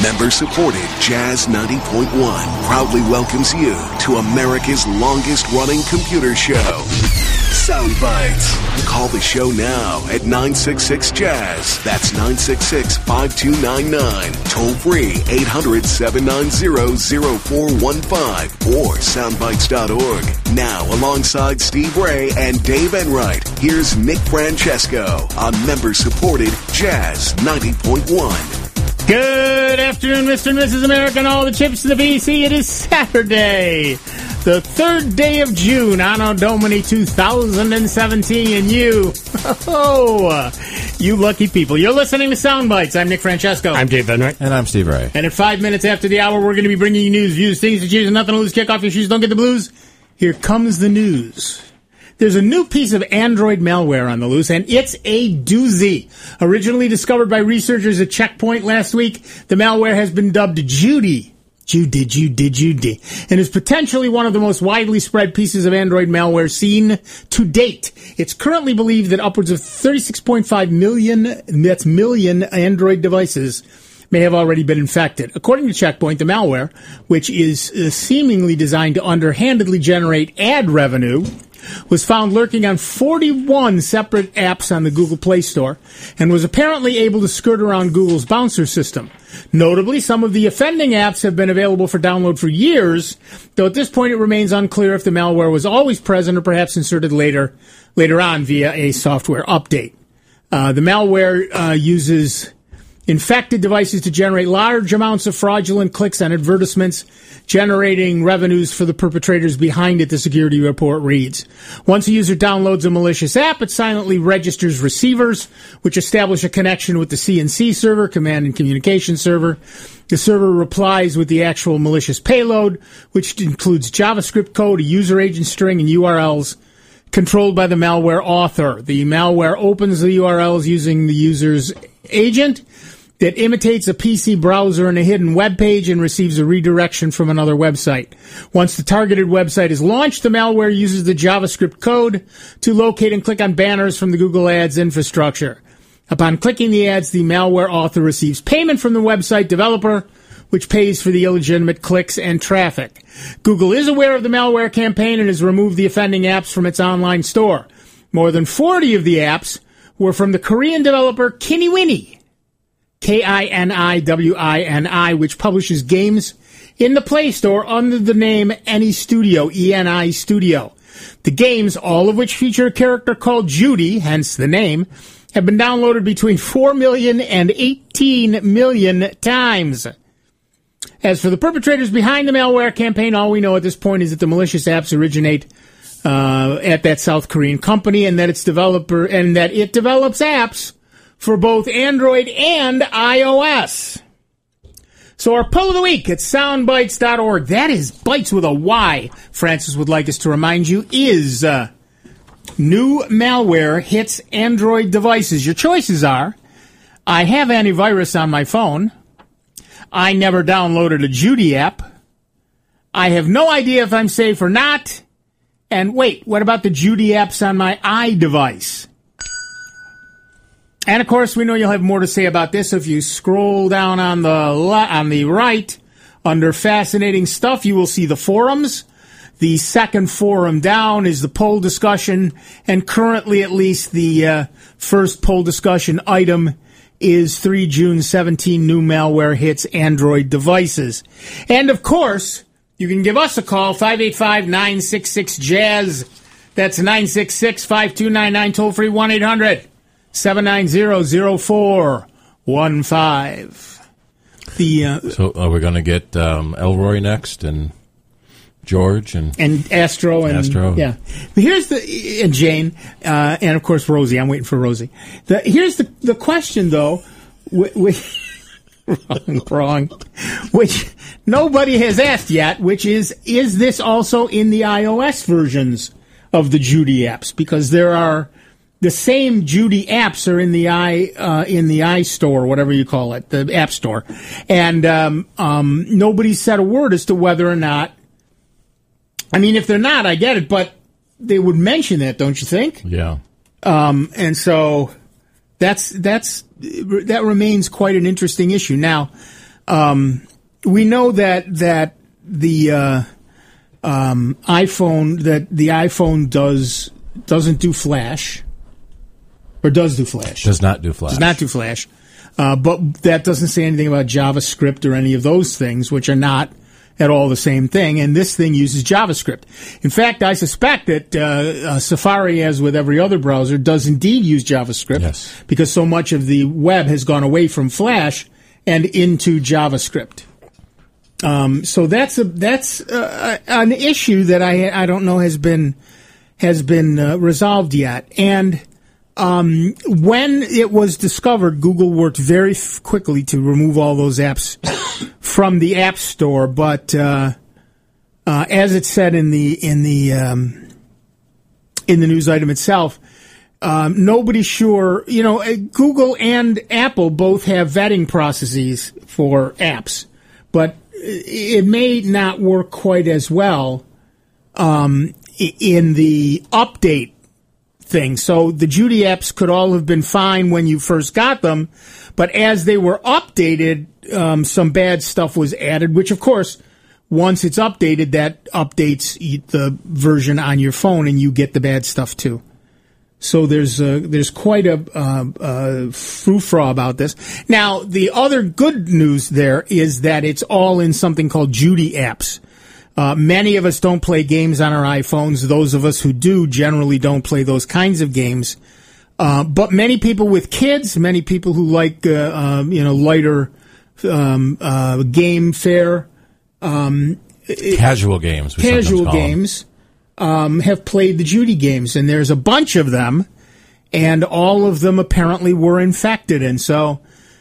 Member-supported Jazz 90.1 proudly welcomes you to America's longest-running computer show, Sound Bites. Call the show now at 966-JAZZ. That's 966-5299. Toll-free 800-790-0415 or soundbites.org. Now, alongside Steve Ray and Dave Enright, here's Nick Francesco on member-supported Jazz 90.1. Good afternoon, Mr. and Mrs. America, and all the chips to the VC. It is Saturday, the 3rd day of June, Anno Domini 2017, and you lucky people. You're listening to Sound Bites. I'm Nick Francesco. I'm Dave Enright. And I'm Steve Ray. And at 5 minutes after the hour, we're going to be bringing you news, views, things to choose, and nothing to lose. Kick off your shoes, don't get the blues. Here comes the news. There's a new piece of Android malware on the loose, and it's a doozy. Originally discovered by researchers at Checkpoint last week, the malware has been dubbed Judy, and is potentially one of the most widely spread pieces of Android malware seen to date. It's currently believed that upwards of 36.5 million Android devices may have already been infected. According to Checkpoint, the malware, which is seemingly designed to underhandedly generate ad revenue, was found lurking on 41 separate apps on the Google Play Store and was apparently able to skirt around Google's bouncer system. Notably, some of the offending apps have been available for download for years, though at this point it remains unclear if the malware was always present or perhaps inserted later on via a software update. The malware uses infected devices to generate large amounts of fraudulent clicks on advertisements, generating revenues for the perpetrators behind it, the security report reads. Once a user downloads a malicious app, it silently registers receivers, which establish a connection with the CNC server, command and communication server. The server replies with the actual malicious payload, which includes JavaScript code, a user agent string, and URLs controlled by the malware author. The malware opens the URLs using the user's agent that imitates a PC browser and a hidden web page and receives a redirection from another website. Once the targeted website is launched, the malware uses the JavaScript code to locate and click on banners from the Google Ads infrastructure. Upon clicking the ads, the malware author receives payment from the website developer, which pays for the illegitimate clicks and traffic. Google is aware of the malware campaign and has removed the offending apps from its online store. More than 40 of the apps were from the Korean developer Kiniwini, Kiniwini, which publishes games in the Play Store under the name Eni Studio, ENI Studio. The games, all of which feature a character called Judy, hence the name, have been downloaded between 4 million and 18 million times. As for the perpetrators behind the malware campaign, all we know at this point is that the malicious apps originate at that South Korean company, and that it develops apps for both Android and iOS. So our poll of the week at soundbites.org, that is bites with a Y, Francis would like us to remind you, is new malware hits Android devices. Your choices are, I have antivirus on my phone, I never downloaded a Judy app, I have no idea if I'm safe or not, and wait, what about the Judy apps on my iDevice? And, of course, we know you'll have more to say about this. If you scroll down on the right, under Fascinating Stuff, you will see the forums. The second forum down is the poll discussion, and currently at least the first poll discussion item is 3 June 17 new malware hits Android devices. And, of course, you can give us a call, 585-966-JAZZ. That's 966-5299, toll-free 1-800. 790-0415. So are we going to get Elroy next and George and Astro and Astro? Yeah. But here's and Jane and of course Rosie. I'm waiting for Rosie. Here's the question though, wrong, which nobody has asked yet, which is this also in the iOS versions of the Judy apps? Because there are. The same Judy apps are in the iStore, whatever you call it, the App Store, and nobody said a word as to whether or not. I mean, if they're not, I get it, but they would mention that, don't you think? Yeah. And so that remains quite an interesting issue. Now, We know that the iPhone doesn't do Flash, or does do Flash. Does not do Flash. Does not do Flash. But that doesn't say anything about JavaScript or any of those things, which are not at all the same thing. And this thing uses JavaScript. In fact, I suspect that Safari, as with every other browser, does indeed use JavaScript. Yes. Because so much of the web has gone away from Flash and into JavaScript. So that's an issue that I don't know has been resolved yet. And when it was discovered, Google worked very quickly to remove all those apps from the App Store. But as it said in the news item itself, nobody's sure. Google and Apple both have vetting processes for apps, but it may not work quite as well in the update thing. So the Judy apps could all have been fine when you first got them, but as they were updated, some bad stuff was added, which of course, once it's updated, that updates the version on your phone and you get the bad stuff too. So there's quite a frou-frou about this. Now, the other good news there is that it's all in something called Judy apps. Many of us don't play games on our iPhones. Those of us who do generally don't play those kinds of games. But many people with kids, many people who like lighter game fare, casual games. Have played the Judy games, and there's a bunch of them, and all of them apparently were infected. And so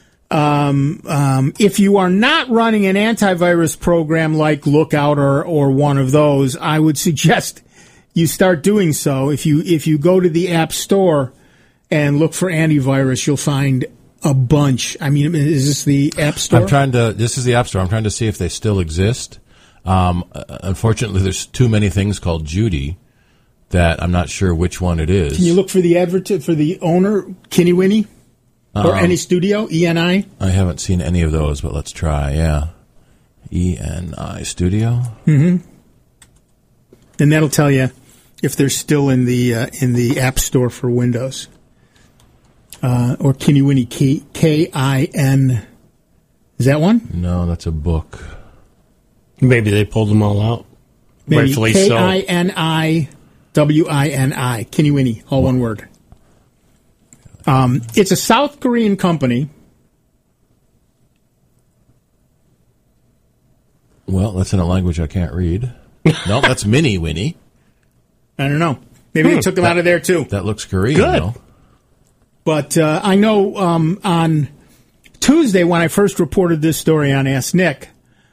if you are not running an antivirus program like Lookout or one of those, I would suggest you start doing so. If you go to the App Store and look for antivirus, you'll find a bunch. I mean, is this the App Store? This is the App Store. I'm trying to see if they still exist. Unfortunately, there's too many things called Judy that I'm not sure which one it is. Can you look for the for the owner, Kinney Winnie, or any studio, ENI? I haven't seen any of those, but let's try. Yeah, ENI Studio. Mm-hmm. And that'll tell you if they're still in the App Store for Windows. Or Kinney Winnie, K-I-N. Is that one? No, that's a book. Maybe they pulled them all out. Maybe Rightfully so. K-I-N-I-W-I-N-I. Kinney Winnie, all one word. It's a South Korean company. Well, that's in a language I can't read. No, that's Mini Winnie. I don't know. Maybe they took them out of there, too. That looks Korean, Good. though. But I know on Tuesday, when I first reported this story on Ask Nick,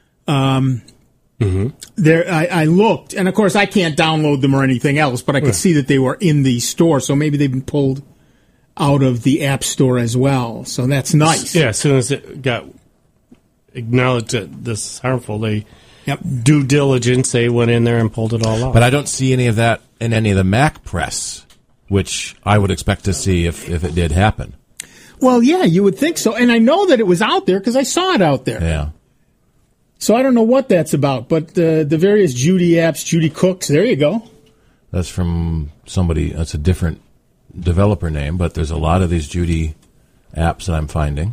there I looked, and of course I can't download them or anything else, but I could see that they were in the store, so maybe they've been pulled out of the App Store as well. So that's nice. Yeah, as soon as it got acknowledged that this is harmful, they due diligence, they went in there and pulled it all out. But I don't see any of that in any of the Mac press, which I would expect to see if it did happen. Well, yeah, you would think so. And I know that it was out there because I saw it out there. Yeah. So I don't know what that's about, but the various Judy apps, Judy Cooks, there you go. That's from somebody, that's a different developer name, but there's a lot of these Judy apps that I'm finding.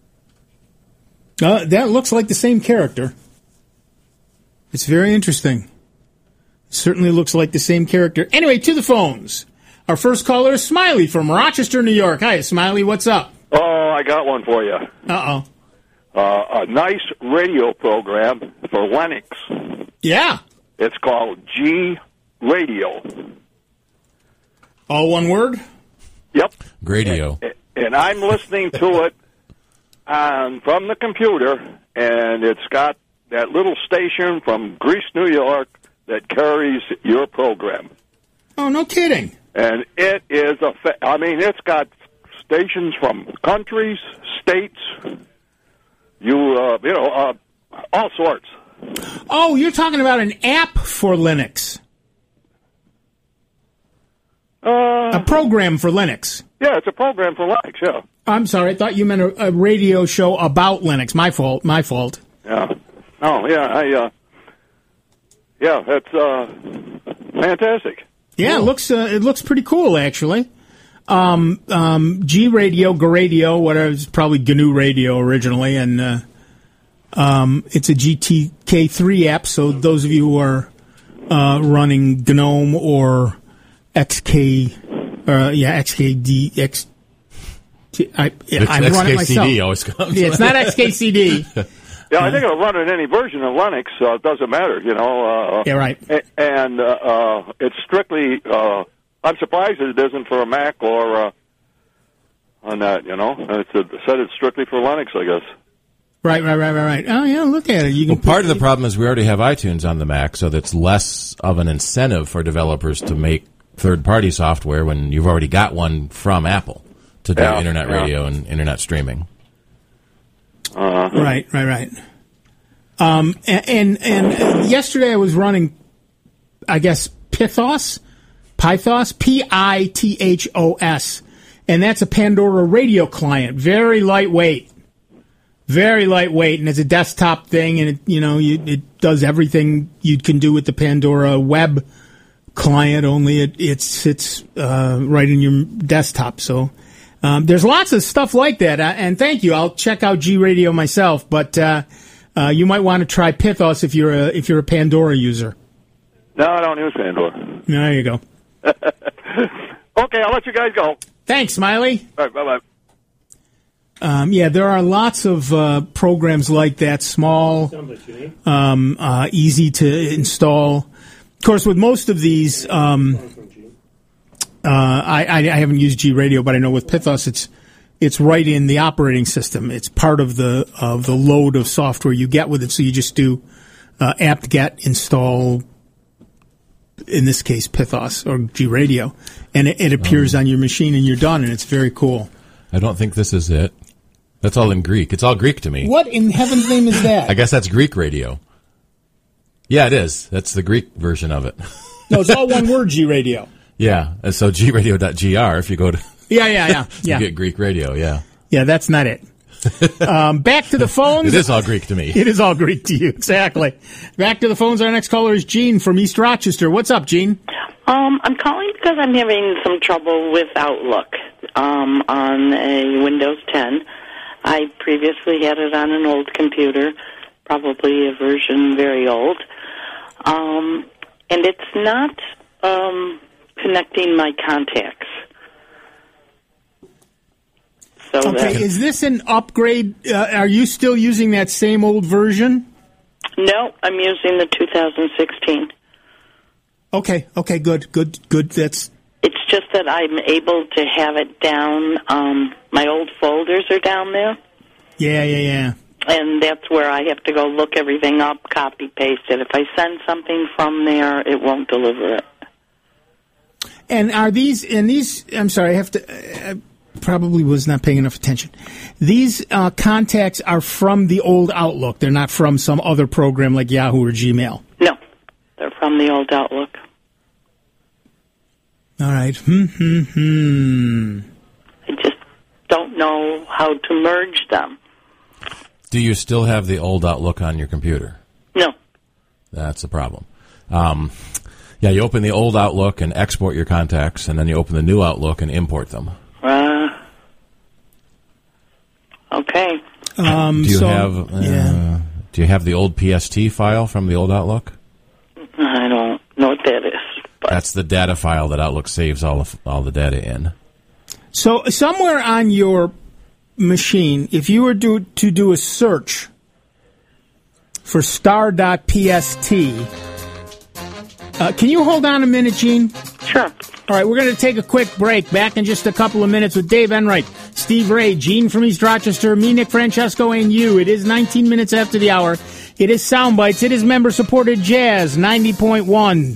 That looks like the same character. It's very interesting. Certainly looks like the same character. Anyway, to the phones. Our first caller is Smiley from Rochester, New York. Hi, Smiley, what's up? Oh, I got one for you. Uh-oh. A nice radio program for Linux. Yeah. It's called G Radio. All one word? Yep. Gradio. And I'm listening to it from the computer, and it's got that little station from Greece, New York, that carries your program. Oh, no kidding. And it is it's got stations from countries, states, all sorts. Oh, you're talking about an app for Linux. A program for Linux. Yeah, it's a program for Linux, yeah. I'm sorry, I thought you meant a radio show about Linux. My fault. Yeah. Oh, yeah, yeah, that's fantastic. Yeah, Cool. it looks pretty cool, actually. G Radio, G-Radio, whatever, it's probably GNU Radio originally, and it's a GTK3 app, so those of you who are running GNOME or XKD, I'm running it myself. XKCD always comes. Yeah, it's not XKCD. Yeah, I think it'll run in any version of Linux, so it doesn't matter, you know. Yeah, right. And it's strictly, I'm surprised that it isn't for a Mac or on that, you know. It said it's strictly for Linux, I guess. Right. Oh, yeah, look at it. You can Part of the problem is we already have iTunes on the Mac, so that's less of an incentive for developers to make third-party software when you've already got one from Apple to do internet radio and internet streaming. Right. And yesterday I was running, I guess, Pythos, Pythos, and that's a Pandora radio client. Very lightweight, and it's a desktop thing, and it does everything you can do with the Pandora web client. Only it sits right in your desktop. So. There's lots of stuff like that, and thank you. I'll check out G Radio myself, but you might want to try Pythos if you're a Pandora user. No, I don't use Pandora. There you go. Okay, I'll let you guys go. Thanks, Smiley. All right, bye-bye. Yeah, there are lots of programs like that, small, easy to install. Of course, with most of these, I haven't used G Radio, but I know with Pythos, it's right in the operating system. It's part of the load of software you get with it. So you just do apt-get install, in this case, Pythos or G Radio, and it appears on your machine, and you're done, and it's very cool. I don't think this is it. That's all in Greek. It's all Greek to me. What in heaven's name is that? I guess that's Greek radio. Yeah, it is. That's the Greek version of it. No, it's all one word, G Radio. Yeah, so gradio.gr, if you go to... Yeah. You get Greek radio, yeah. Yeah, that's not it. Back to the phones. It is all Greek to me. It is all Greek to you, exactly. Back to the phones. Our next caller is Gene from East Rochester. What's up, Gene? I'm calling because I'm having some trouble with Outlook on a Windows 10. I previously had it on an old computer, probably a version very old. And it's not connecting my contacts. So okay, is this an upgrade? Are you still using that same old version? No, I'm using the 2016. Okay, good. It's just that I'm able to have it down. My old folders are down there. Yeah. And that's where I have to go look everything up, copy, paste it. If I send something from there, it won't deliver it. And are these? I'm sorry, I have to. I probably was not paying enough attention. These contacts are from the old Outlook. They're not from some other program like Yahoo or Gmail. No, they're from the old Outlook. All right. I just don't know how to merge them. Do you still have the old Outlook on your computer? No. That's the problem. Yeah, you open the old Outlook and export your contacts, and then you open the new Outlook and import them. Okay. Do you have the old PST file from the old Outlook? I don't know what that is. But That's the data file that Outlook saves all the data in. So somewhere on your machine, if you were to do a search for star.pst, can you hold on a minute, Gene? Sure. All right, we're going to take a quick break. Back in just a couple of minutes with Dave Enright, Steve Ray, Gene from East Rochester, me, Nick Francesco, and you. It is 19 minutes after the hour. It is Soundbites. It is member-supported Jazz 90.1.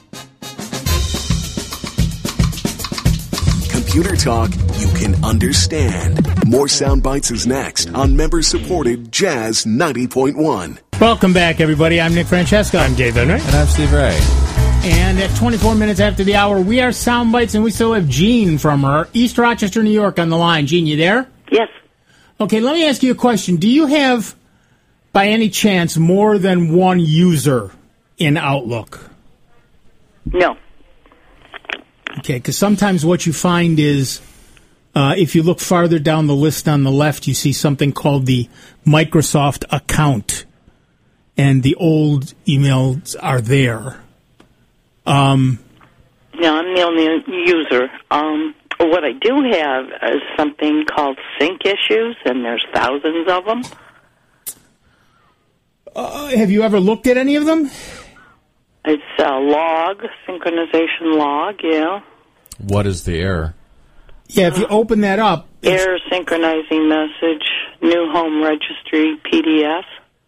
Computer talk you can understand. More Soundbites is next on member-supported Jazz 90.1. Welcome back, everybody. I'm Nick Francesco. I'm Dave Enright. And I'm Steve Ray. And at 24 minutes after the hour, we are Soundbites, and we still have Gene from East Rochester, New York on the line. Gene, you there? Yes. Okay, let me ask you a question. Do you have, by any chance, more than one user in Outlook? No. Okay, because sometimes what you find is, if you look farther down the list on the left, you see something called the Microsoft account, and the old emails are there. Yeah, I'm the only user. What I do have is something called sync issues, and there's thousands of them. Have you ever looked at any of them? It's a log, synchronization log, yeah. What is the error? Yeah, if you open that up... Error synchronizing message, new home registry, PDF.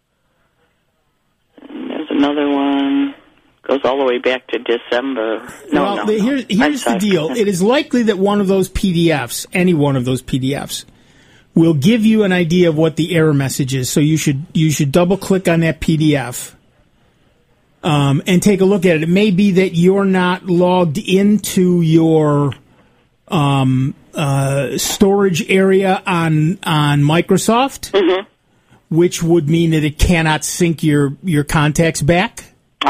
And there's another one... Goes all the way back to December. Here's the deal. It is likely that one of those PDFs, any one of those PDFs, will give you an idea of what the error message is. So you should double click on that PDF and take a look at it. It may be that you're not logged into your storage area on Microsoft, which would mean that it cannot sync your contacts back.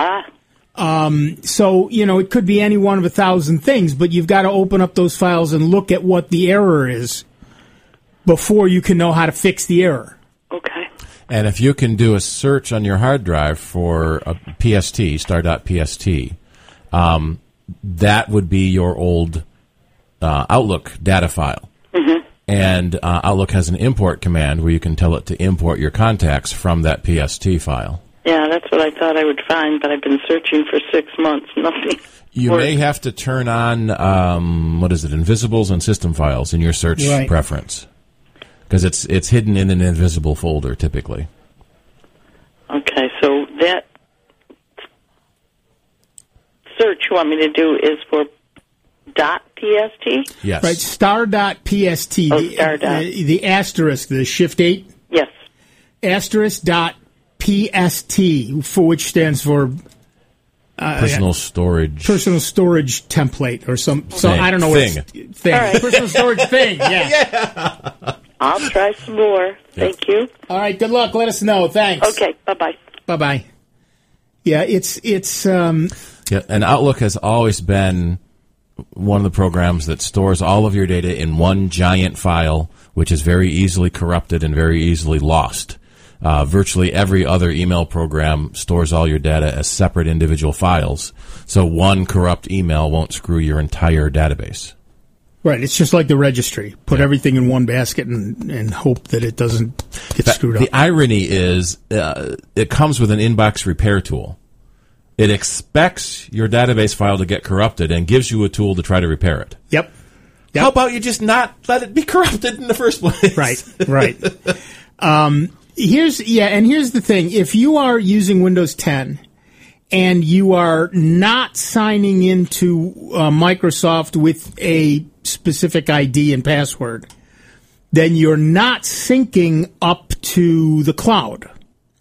So, it could be any one of 1,000 things, but you've got to open up those files and look at what the error is before you can know how to fix the error. Okay. And if you can do a search on your hard drive for a PST, star.pst, that would be your old Outlook data file. Mm-hmm. And Outlook has an import command where you can tell it to import your contacts from that PST file. Yeah, that's what I thought I would find, but I've been searching for 6 months. Nothing. You may have to turn on, invisibles and system files in your search preference. Because it's hidden in an invisible folder, typically. Okay, so that search you want me to do is for .pst? Yes. Right, star.pst. The asterisk, the shift 8? Yes. Asterisk.pst, for which stands for personal storage template or some I don't know what thing. All right. Personal storage thing. Yeah. I'll try some more. Thank you. All right. Good luck. Let us know. Thanks. Okay. Bye-bye. Bye-bye. Yeah. It's and Outlook has always been one of the programs that stores all of your data in one giant file, which is very easily corrupted and very easily lost. Virtually every other email program stores all your data as separate individual files, so one corrupt email won't screw your entire database. Right, it's just like the registry. Put everything in one basket and hope that it doesn't get screwed up. The irony is it comes with an inbox repair tool. It expects your database file to get corrupted and gives you a tool to try to repair it. Yep. How about you just not let it be corrupted in the first place? Right. Here's the thing. If you are using Windows 10 and you are not signing into Microsoft with a specific ID and password, then you're not syncing up to the cloud.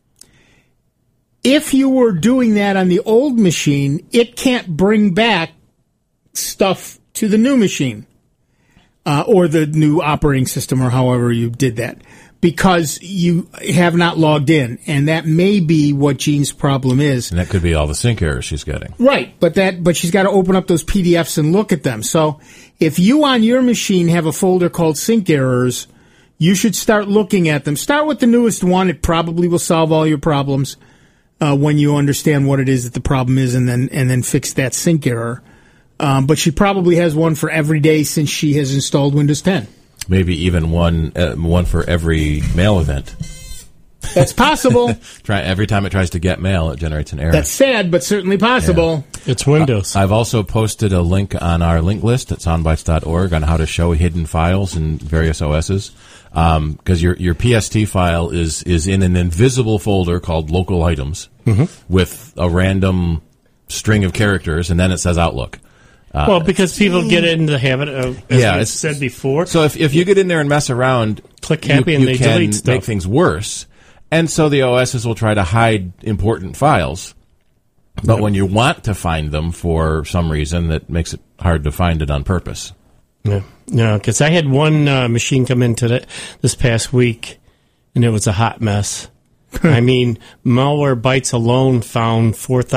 If you were doing that on the old machine, it can't bring back stuff to the new machine or the new operating system or however you did that, because you have not logged in, and that may be what Jean's problem is. And that could be all the sync errors she's getting. Right, but she's got to open up those PDFs and look at them. So if you on your machine have a folder called sync errors, you should start looking at them. Start with the newest one. It probably will solve all your problems when you understand what it is that the problem is, and then fix that sync error. But she probably has one for every day since she has installed Windows 10. Maybe even one for every mail event. That's possible. Every time it tries to get mail, it generates an error. That's sad, but certainly possible. Yeah. It's Windows. I've also posted a link on our link list at soundbites.org on how to show hidden files in various OSs. Because your PST file is in an invisible folder called local items with a random string of characters, and then it says Outlook. Well, because people get into the habit of, as I said before. So if you get in there and mess around, click happy and they delete stuff. Make things worse. And so the OSs will try to hide important files. But when you want to find them for some reason, that makes it hard to find it on purpose. Yeah, no, because I had one machine come in this past week, and it was a hot mess. I mean, Malwarebytes alone found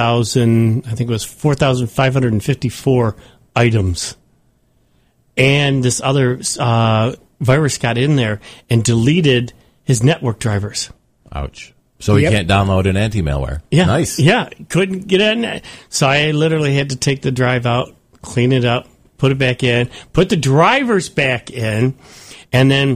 4,554 items. And this other virus got in there and deleted his network drivers. Ouch. So he can't download an anti-malware. Yeah. Nice. Yeah, couldn't get in. So I literally had to take the drive out, clean it up, put it back in, put the drivers back in, and then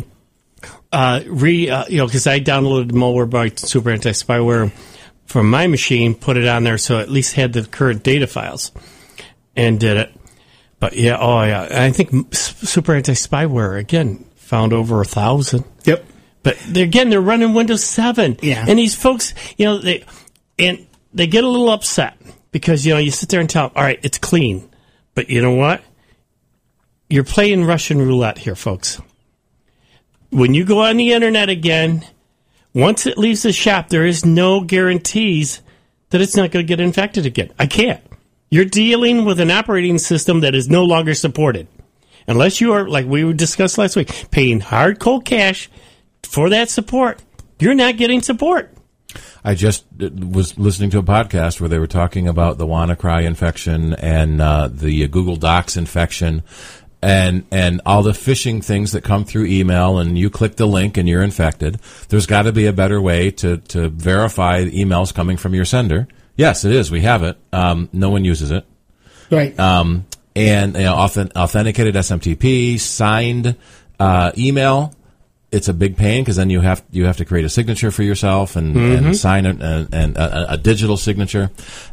because I downloaded Malwarebytes Super Anti-Spyware from my machine, put it on there so at least had the current data files, and did it. But I think Super Anti-Spyware again found over 1,000. Yep. But they're running Windows 7. Yeah. And these folks, they get a little upset because you sit there and tell them, all right, it's clean, but you know what? You're playing Russian roulette here, folks. When you go on the internet again, once it leaves the shop, there is no guarantees that it's not going to get infected again. I can't. You're dealing with an operating system that is no longer supported. Unless you are, like we discussed last week, paying hard cold cash for that support, you're not getting support. I just was listening to a podcast where they were talking about the WannaCry infection and the Google Docs infection and all the phishing things that come through email, and you click the link and you're infected. There's got to be a better way to verify emails coming from your sender. Yes, it is. We have it. No one uses it. Right. And authenticated SMTP, signed email. It's a big pain because then you have to create a signature for yourself and sign it and a digital signature.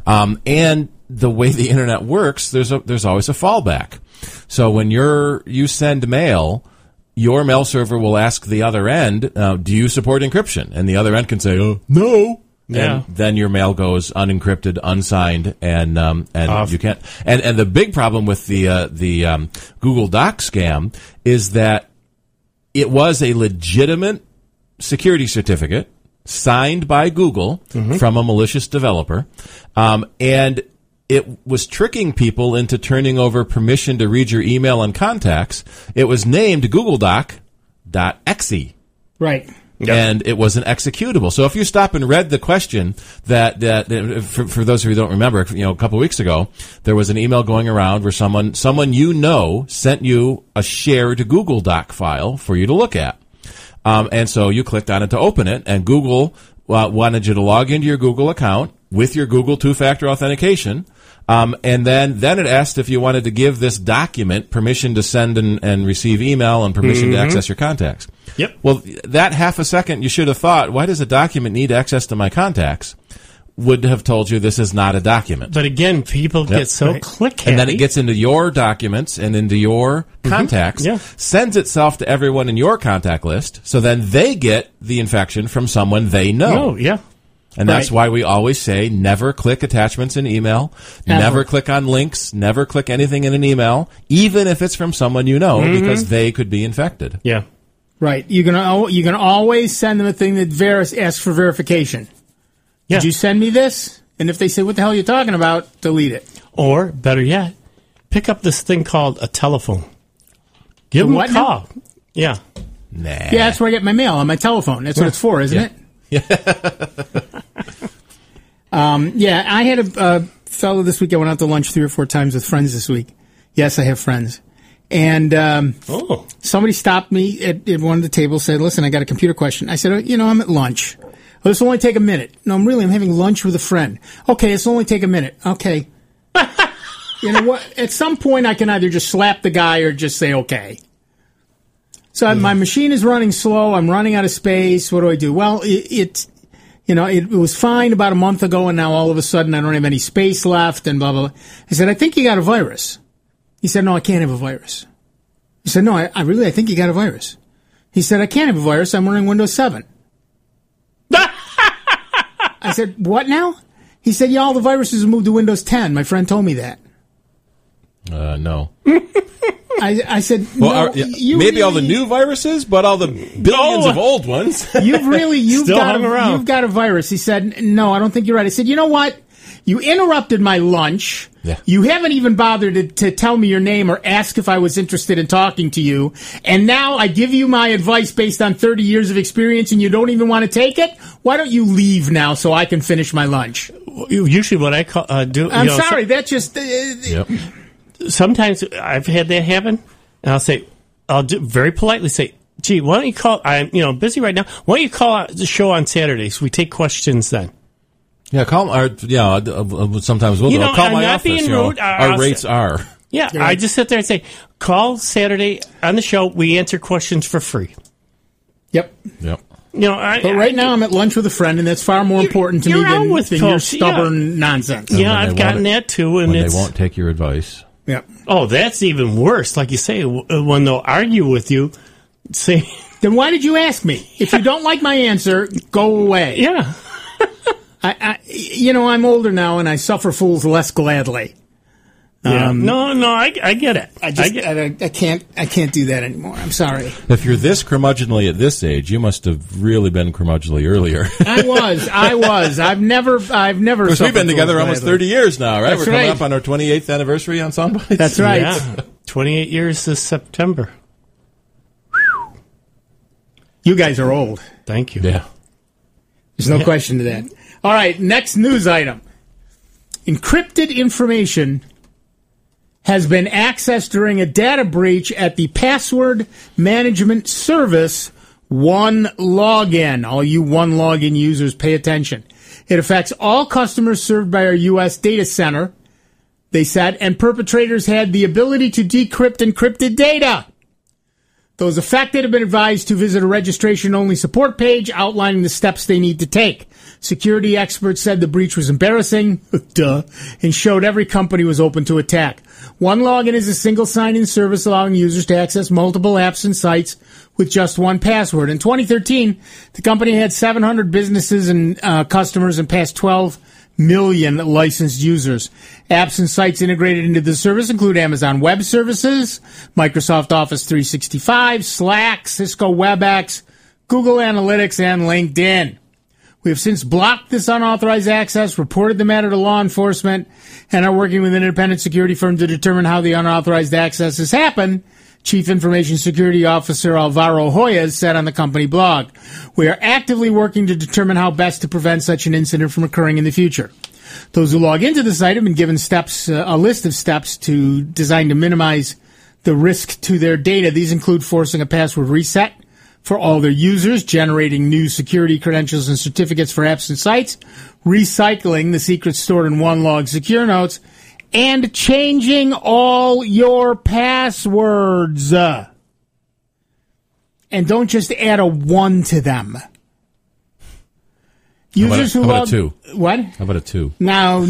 And the way the internet works, there's always a fallback. So when you send mail, your mail server will ask the other end, "Do you support encryption?" And the other end can say, "Oh, no." Yeah. And then your mail goes unencrypted, unsigned, and you can't. And the big problem with the Google Doc scam is that it was a legitimate security certificate signed by Google from a malicious developer, and it was tricking people into turning over permission to read your email and contacts. It was named Google Doc.exe. Right. Yep. And it was an executable. So if you stop and read the question that for those of you who don't remember, a couple of weeks ago, there was an email going around where someone sent you a shared Google Doc file for you to look at. And so you clicked on it to open it, and Google wanted you to log into your Google account with your Google two-factor authentication. And then it asked if you wanted to give this document permission to send and receive email and permission to access your contacts. Yep. Well, that half a second you should have thought, why does a document need access to my contacts? Would have told you this is not a document. But again, people get so click-happy. And then it gets into your documents and into your contacts, sends itself to everyone in your contact list, so then they get the infection from someone they know. Oh, yeah. And that's why we always say never click attachments in email, never click on links, never click anything in an email, even if it's from someone you know, because they could be infected. Yeah. Right. You're gonna always send them a thing that asks for verification. Yeah. Did you send me this? And if they say, what the hell are you talking about, delete it. Or, better yet, pick up this thing called a telephone. Give them a call. Yeah. Nah. Yeah, that's where I get my mail, on my telephone. That's what it's for, isn't it? Yeah, I had a fellow this week. I went out to lunch 3 or 4 times with friends this week. Yes, I have friends. And somebody stopped me at one of the tables, said, listen, I got a computer question. I said, I'm at lunch. Oh, this will only take a minute. No, I'm having lunch with a friend. Okay, this will only take a minute. Okay. You know what? At some point, I can either just slap the guy or just say, okay. So my machine is running slow. I'm running out of space. What do I do? Well, it was fine about a month ago, and now all of a sudden I don't have any space left, and blah, blah, blah. I said, I think you got a virus. He said, no, I can't have a virus. He said, no, I think you got a virus. He said, I can't have a virus. I'm running Windows 7. I said, what now? He said, yeah, all the viruses have moved to Windows 10. My friend told me that. No. I said, no, maybe all the new viruses, but all the billions of old ones. You've got a virus. He said, no, I don't think you're right. I said, you know what? You interrupted my lunch. Yeah. You haven't even bothered to tell me your name or ask if I was interested in talking to you. And now I give you my advice based on 30 years of experience and you don't even want to take it? Why don't you leave now so I can finish my lunch? Usually what I do... I'm sorry, that just... Yep. Sometimes I've had that happen, and I'll very politely say, gee, why don't you call... I'm busy right now. Why don't you call the show on Saturdays? We take questions then. Yeah, sometimes we'll I'll call I'm my not office. being rude. Our rates are. Yeah, I just sit there and say, call Saturday on the show. We answer questions for free. Yep. Yep. But right now I'm at lunch with a friend, and that's far more important to me than your stubborn nonsense. Yeah, I've gotten that too. And they won't take your advice. Yeah. Oh, that's even worse. Like you say, when they'll argue with you, say... Then why did you ask me? If you don't like my answer, go away. Yeah. I'm older now, and I suffer fools less gladly. Yeah. I get it. I can't do that anymore. I'm sorry. If you're this curmudgeonly at this age, you must have really been curmudgeonly earlier. I was. I've never. Because we've been together almost 30 years now, right? That's We're coming up on our 28th anniversary on Soundbites. That's right. Yeah. 28 years this September. You guys are old. Thank you. Yeah. There's no question to that. All right, next news item. Encrypted information has been accessed during a data breach at the password management service OneLogin. All you OneLogin users, pay attention. It affects all customers served by our U.S. data center, they said, and perpetrators had the ability to decrypt encrypted data. Those affected have been advised to visit a registration-only support page outlining the steps they need to take. Security experts said the breach was embarrassing, and showed every company was open to attack. OneLogin is a single sign-in service allowing users to access multiple apps and sites with just one password. In 2013, the company had 700 businesses and customers and passed 12 million licensed users. Apps and sites integrated into the service include Amazon Web Services, Microsoft Office 365, Slack, Cisco WebEx, Google Analytics, and LinkedIn. We have since blocked this unauthorized access, reported the matter to law enforcement, and are working with an independent security firm to determine how the unauthorized access has happened, Chief Information Security Officer Alvaro Hoyas said on the company blog. We are actively working to determine how best to prevent such an incident from occurring in the future. Those who log into the site have been given a list of steps designed to minimize the risk to their data. These include forcing a password reset for all their users, generating new security credentials and certificates for apps and sites, recycling the secrets stored in OneLog secure notes, and changing all your passwords. And don't just add a 1 to them. Users how about a 2? What? How about a 2? No.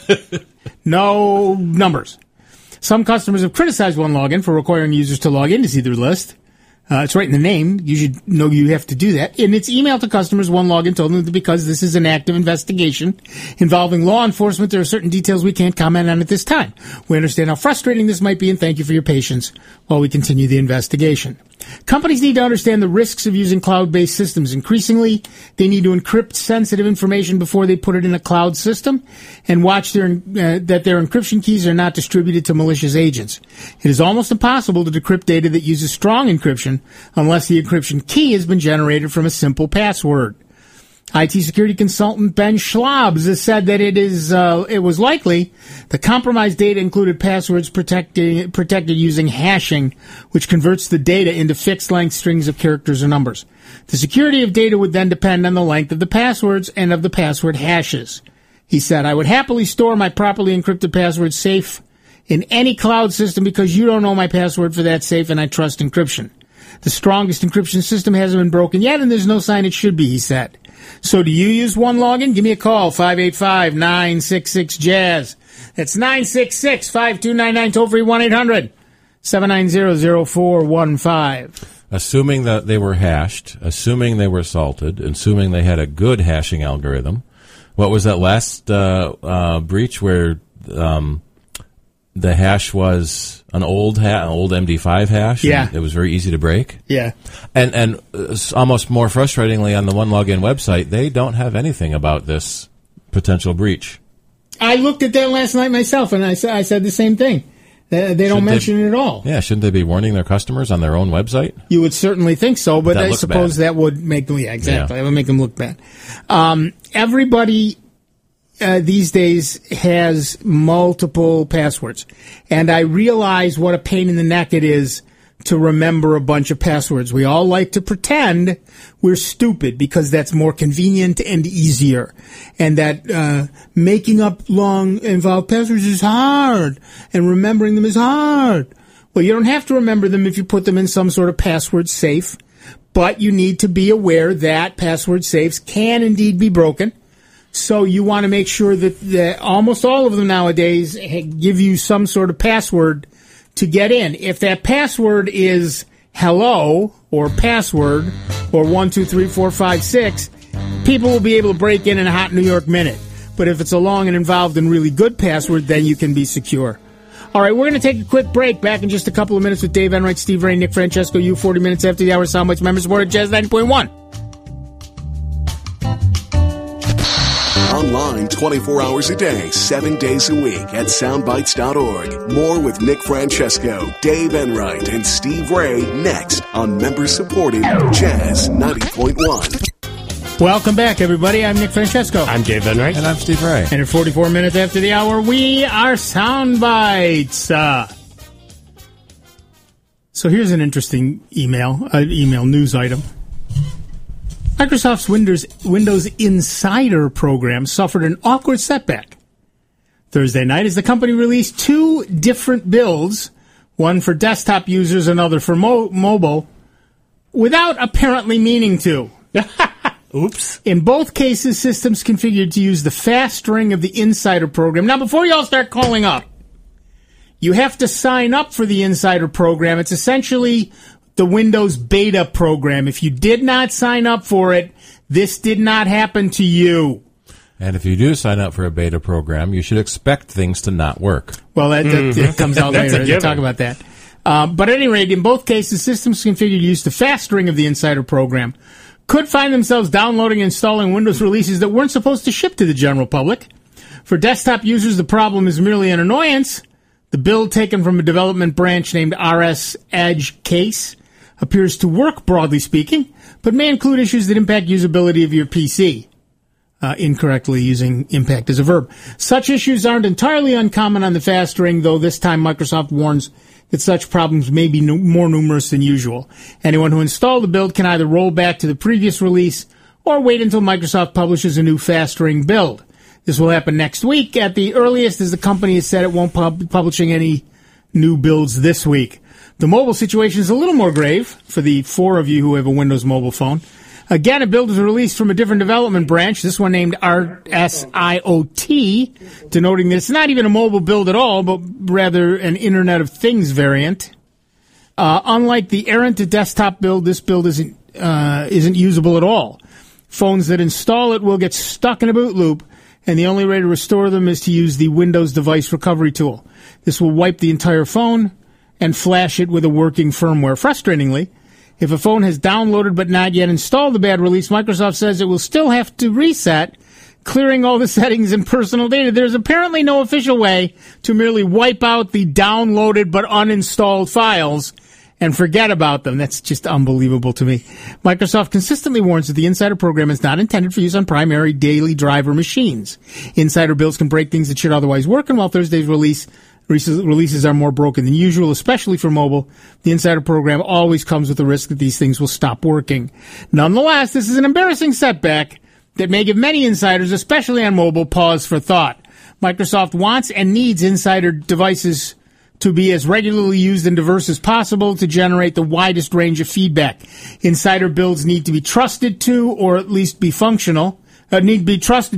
No numbers. Some customers have criticized OneLogin for requiring users to log in to see their list. It's right in the name. You should know you have to do that. In its email to customers, OneLogin told them that because this is an active investigation involving law enforcement, there are certain details we can't comment on at this time. We understand how frustrating this might be, and thank you for your patience while we continue the investigation. Companies need to understand the risks of using cloud-based systems. Increasingly, they need to encrypt sensitive information before they put it in a cloud system and watch that their encryption keys are not distributed to malicious agents. It is almost impossible to decrypt data that uses strong encryption unless the encryption key has been generated from a simple password. IT security consultant Ben Schlabs has said that it was likely the compromised data included passwords protected using hashing, which converts the data into fixed-length strings of characters or numbers. The security of data would then depend on the length of the passwords and of the password hashes. He said, I would happily store my properly encrypted password safe in any cloud system because you don't know my password for that safe and I trust encryption. The strongest encryption system hasn't been broken yet and there's no sign it should be, he said. So do you use OneLogin? Give me a call, 585-966-JAZZ. That's 966-5299, toll-free 1-800-790-0415. Assuming that they were hashed, assuming they were salted, assuming they had a good hashing algorithm, what was that last breach where the hash was an old MD5 hash? Yeah. It was very easy to break? Yeah. And almost more frustratingly, on the OneLogin website, they don't have anything about this potential breach. I looked at that last night myself, and I said the same thing. They don't mention it at all. Yeah, shouldn't they be warning their customers on their own website? You would certainly think so, but I suppose that would make them, exactly. That would make them look bad. Everybody these days has multiple passwords, and I realize what a pain in the neck it is to remember a bunch of passwords. We all like to pretend we're stupid because that's more convenient and easier. And that making up long involved passwords is hard, and remembering them is hard. Well, you don't have to remember them if you put them in some sort of password safe, but you need to be aware that password safes can indeed be broken. So you want to make sure that almost all of them nowadays give you some sort of password to get in. If that password is hello or password or 1, 2, 3, 4, 5, 6, people will be able to break in a hot New York minute. But if it's a long and involved and really good password, then you can be secure. All right, we're going to take a quick break. Back in just a couple of minutes with Dave Enright, Steve Ray, Nick Francesco. 40 minutes after the hour. Soundbites member supported Jazz 90.1. Online 24 hours a day, 7 days a week at soundbites.org. More with Nick Francesco, Dave Enright, and Steve Ray next on member-supported Jazz 90.1. Welcome back, everybody. I'm Nick Francesco. I'm Dave Enright. And I'm Steve Ray. And at 44 minutes after the hour, we are Soundbites. So here's an interesting email news item. Microsoft's Windows Insider program suffered an awkward setback Thursday night as the company released two different builds, one for desktop users, another for mobile, without apparently meaning to. Oops. In both cases, systems configured to use the fast string of the Insider program. Now, before you all start calling up, you have to sign up for the Insider program. It's essentially the Windows beta program. If you did not sign up for it, this did not happen to you. And if you do sign up for a beta program, you should expect things to not work. Well, that comes out later. We'll talk about that. But at any rate, in both cases, systems configured to use the fast string of the Insider program could find themselves downloading and installing Windows releases that weren't supposed to ship to the general public. For desktop users, the problem is merely an annoyance. The build taken from a development branch named RS Edge Case appears to work, broadly speaking, but may include issues that impact usability of your PC. Incorrectly using impact as a verb. Such issues aren't entirely uncommon on the fast string, though this time Microsoft warns that such problems may be more numerous than usual. Anyone who installed the build can either roll back to the previous release or wait until Microsoft publishes a new fast string build. This will happen next week at the earliest, as the company has said it won't be publishing any new builds this week. The mobile situation is a little more grave for the four of you who have a Windows mobile phone. Again, a build was released from a different development branch, this one named RSIoT, denoting that it's not even a mobile build at all, but rather an Internet of Things variant. Unlike the errant desktop build, this build isn't usable at all. Phones that install it will get stuck in a boot loop, and the only way to restore them is to use the Windows Device Recovery tool. This will wipe the entire phone and flash it with a working firmware. Frustratingly, if a phone has downloaded but not yet installed the bad release, Microsoft says it will still have to reset, clearing all the settings and personal data. There's apparently no official way to merely wipe out the downloaded but uninstalled files and forget about them. That's just unbelievable to me. Microsoft consistently warns that the Insider program is not intended for use on primary daily driver machines. Insider builds can break things that should otherwise work, and while Thursday's releases are more broken than usual, especially for mobile, the Insider program always comes with the risk that these things will stop working. Nonetheless, this is an embarrassing setback that may give many insiders, especially on mobile, pause for thought. Microsoft wants and needs Insider devices to be as regularly used and diverse as possible to generate the widest range of feedback. Insider builds need to be trusted to, or at least be functional. Even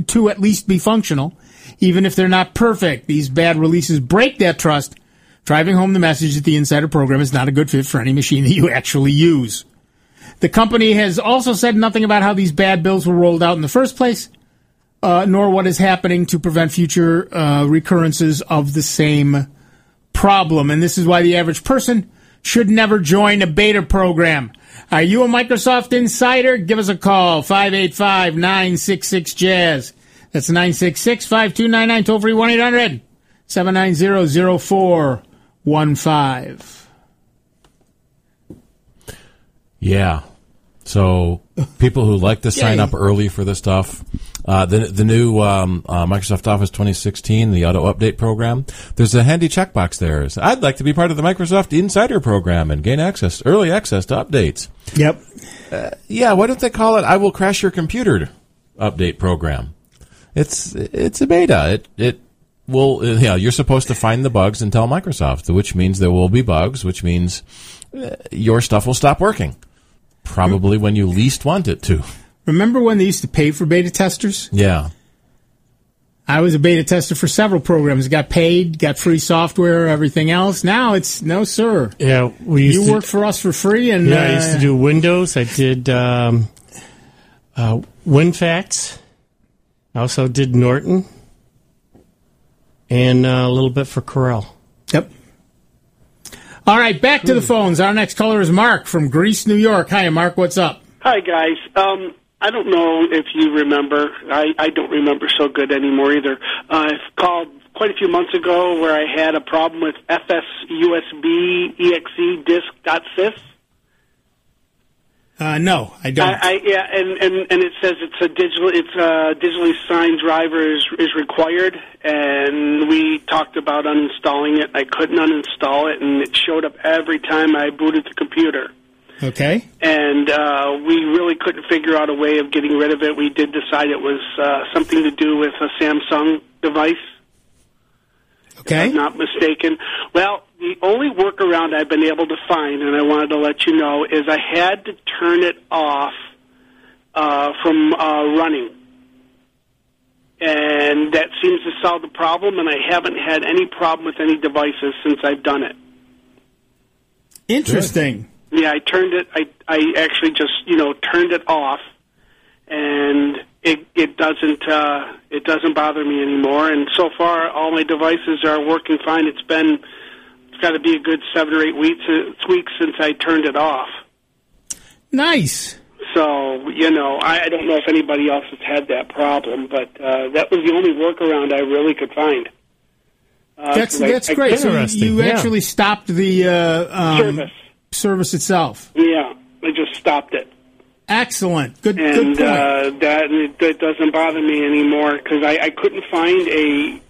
if they're not perfect. These bad releases break that trust, driving home the message that the Insider program is not a good fit for any machine that you actually use. The company has also said nothing about how these bad builds were rolled out in the first place, nor what is happening to prevent future recurrences of the same problem. And this is why the average person should never join a beta program. Are you a Microsoft insider? Give us a call, 585-966-JAZZ. That's 966-5299, toll-free 1-800-790-0415. Yeah. So people who like to sign up early for this stuff, the new Microsoft Office 2016, the auto update program, there's a handy checkbox there. I'd like to be part of the Microsoft Insider program and gain early access to updates. Yep. Yeah, why don't they call it I will crash your computer update program? It's a beta. It will, you're supposed to find the bugs and tell Microsoft, which means there will be bugs, which means your stuff will stop working. Probably when you least want it to. Remember when they used to pay for beta testers? Yeah. I was a beta tester for several programs. Got paid, got free software, everything else. Now it's no, sir. Yeah, you worked for us for free, and I used to do Windows. I did WinFax. I also did Norton, and a little bit for Corel. Yep. All right, back to the phones. Our next caller is Mark from Greece, New York. Hi, Mark. What's up? Hi, guys. I don't know if you remember. I don't remember so good anymore either. I've called quite a few months ago where I had a problem with FSUSB exe disk.sys. No, I don't. And it says it's a digitally signed driver is required, and we talked about uninstalling it. I couldn't uninstall it, and it showed up every time I booted the computer. Okay. And we really couldn't figure out a way of getting rid of it. We did decide it was something to do with a Samsung device. Okay. If I'm not mistaken. Well, the only workaround I've been able to find, and I wanted to let you know, is I had to turn it off from running. And that seems to solve the problem, and I haven't had any problem with any devices since I've done it. Interesting. Yeah, I turned it. I actually just turned it off, and it doesn't bother me anymore. And so far, all my devices are working fine. It's got to be a good 7 or 8 weeks since I turned it off. Nice. So I don't know if anybody else has had that problem, but that was the only workaround I really could find. That's great. So you actually stopped the service itself. Yeah, I just stopped it. Excellent. Good point. That doesn't bother me anymore because I couldn't find a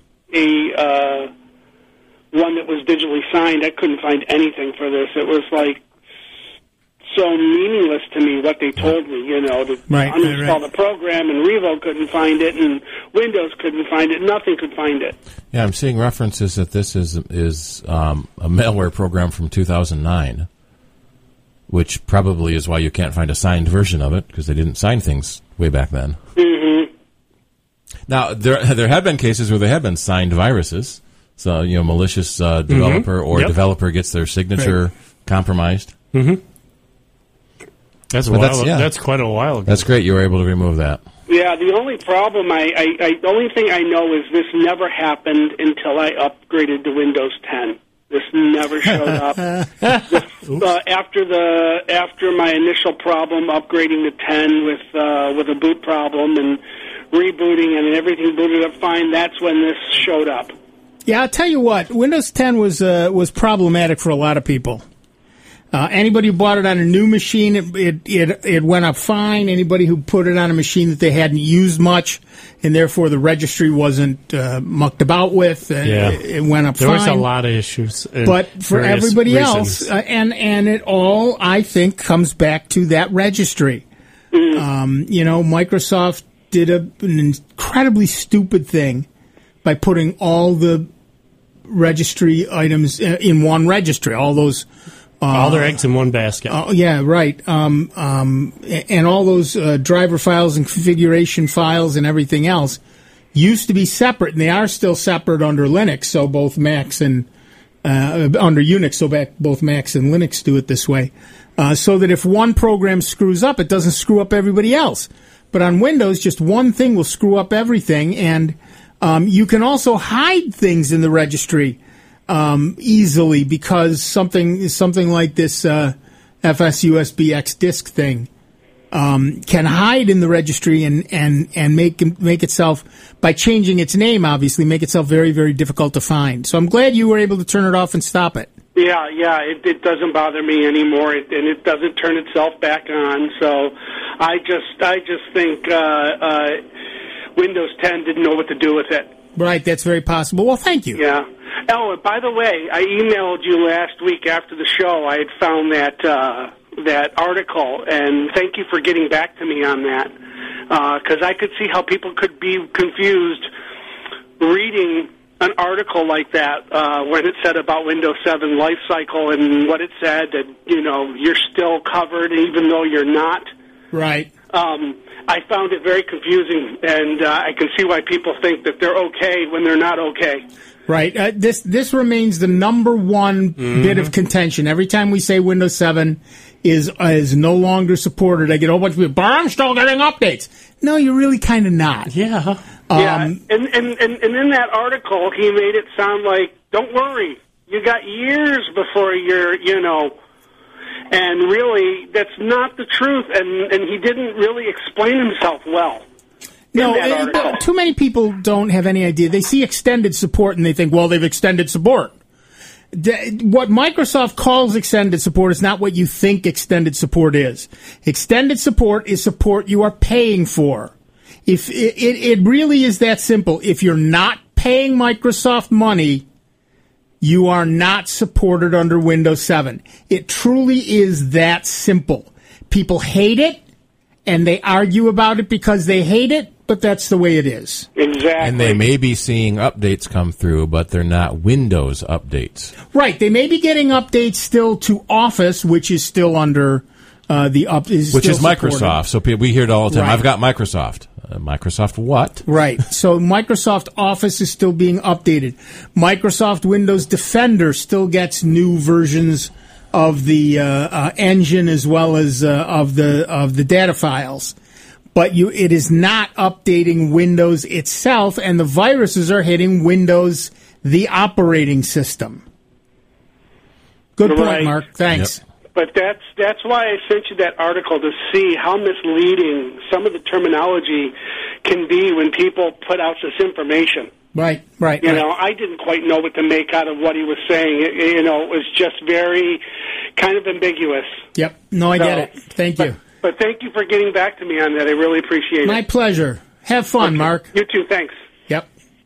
one that was digitally signed. I couldn't find anything for this. It was like so meaningless to me what they told me. To uninstall the program, and Revo couldn't find it, and Windows couldn't find it. Nothing could find it. Yeah, I'm seeing references that this is a malware program from 2009. Which probably is why you can't find a signed version of it, because they didn't sign things way back then. Mm-hmm. Now, there have been cases where they have been signed viruses. So, malicious developer or developer gets their signature compromised. Mm-hmm. That's quite a while ago. That's great. You were able to remove that. Yeah, the only problem, the only thing I know is this never happened until I upgraded to Windows 10. This never showed up. After my initial problem, upgrading to 10 with a boot problem and rebooting and everything booted up fine, that's when this showed up. Yeah, I'll tell you what, Windows 10 was problematic for a lot of people. Anybody who bought it on a new machine, it went up fine. Anybody who put it on a machine that they hadn't used much, and therefore the registry wasn't mucked about with, it went up fine. There was a lot of issues. But for everybody else, and it all, I think, comes back to that registry. Microsoft did an incredibly stupid thing by putting all the registry items in one registry, all those... all their eggs in one basket. Yeah, right. And all those driver files and configuration files and everything else used to be separate, and they are still separate under Linux. So both Macs and under Unix, so both Macs and Linux do it this way, so that if one program screws up, it doesn't screw up everybody else. But on Windows, just one thing will screw up everything, and you can also hide things in the registry. Easily, because something like this FSUSBX disk thing can hide in the registry and make itself, by changing its name, obviously, make itself very, very difficult to find. So I'm glad you were able to turn it off and stop it. Yeah, it doesn't bother me anymore, and it doesn't turn itself back on. So I just think Windows 10 didn't know what to do with it. Right, that's very possible. Well, thank you. Yeah. Oh, and by the way, I emailed you last week after the show. I had found that article, and thank you for getting back to me on that, because I could see how people could be confused reading an article like that when it said about Windows 7 life cycle and what it said, that, you're still covered even though you're not. Right. I found it very confusing, and I can see why people think that they're okay when they're not okay. Right. This remains the number one bit of contention. Every time we say Windows 7 is no longer supported, I get a whole bunch of people, but I'm still getting updates. No, you're really kind of not. Yeah. And in that article, he made it sound like, don't worry, you got years before you're, and really, that's not the truth, and he didn't really explain himself well. No, too many people don't have any idea. They see extended support and they think, well, they've extended support. What Microsoft calls extended support is not what you think extended support is. Extended support is support you are paying for. If it really is that simple. If you're not paying Microsoft money, you are not supported under Windows 7. It truly is that simple. People hate it, and they argue about it because they hate it, but that's the way it is. Exactly. And they may be seeing updates come through, but they're not Windows updates. Right. They may be getting updates still to Office, which is still under which is Microsoft. So we hear it all the time. Right. I've got Microsoft. Microsoft what? Right. So Microsoft Office is still being updated. Microsoft Windows Defender still gets new versions of the engine as well as of the data files. But it is not updating Windows itself, and the viruses are hitting Windows, the operating system. Good point, Right. Mark. Thanks. Yep. But that's why I sent you that article, to see how misleading some of the terminology can be when people put out this information. Right. I didn't quite know what to make out of what he was saying. It was just very kind of ambiguous. Yep. No, I get it. Thank you. But thank you for getting back to me on that. I really appreciate it. My pleasure. Have fun, Mark. You too. Thanks. Yep.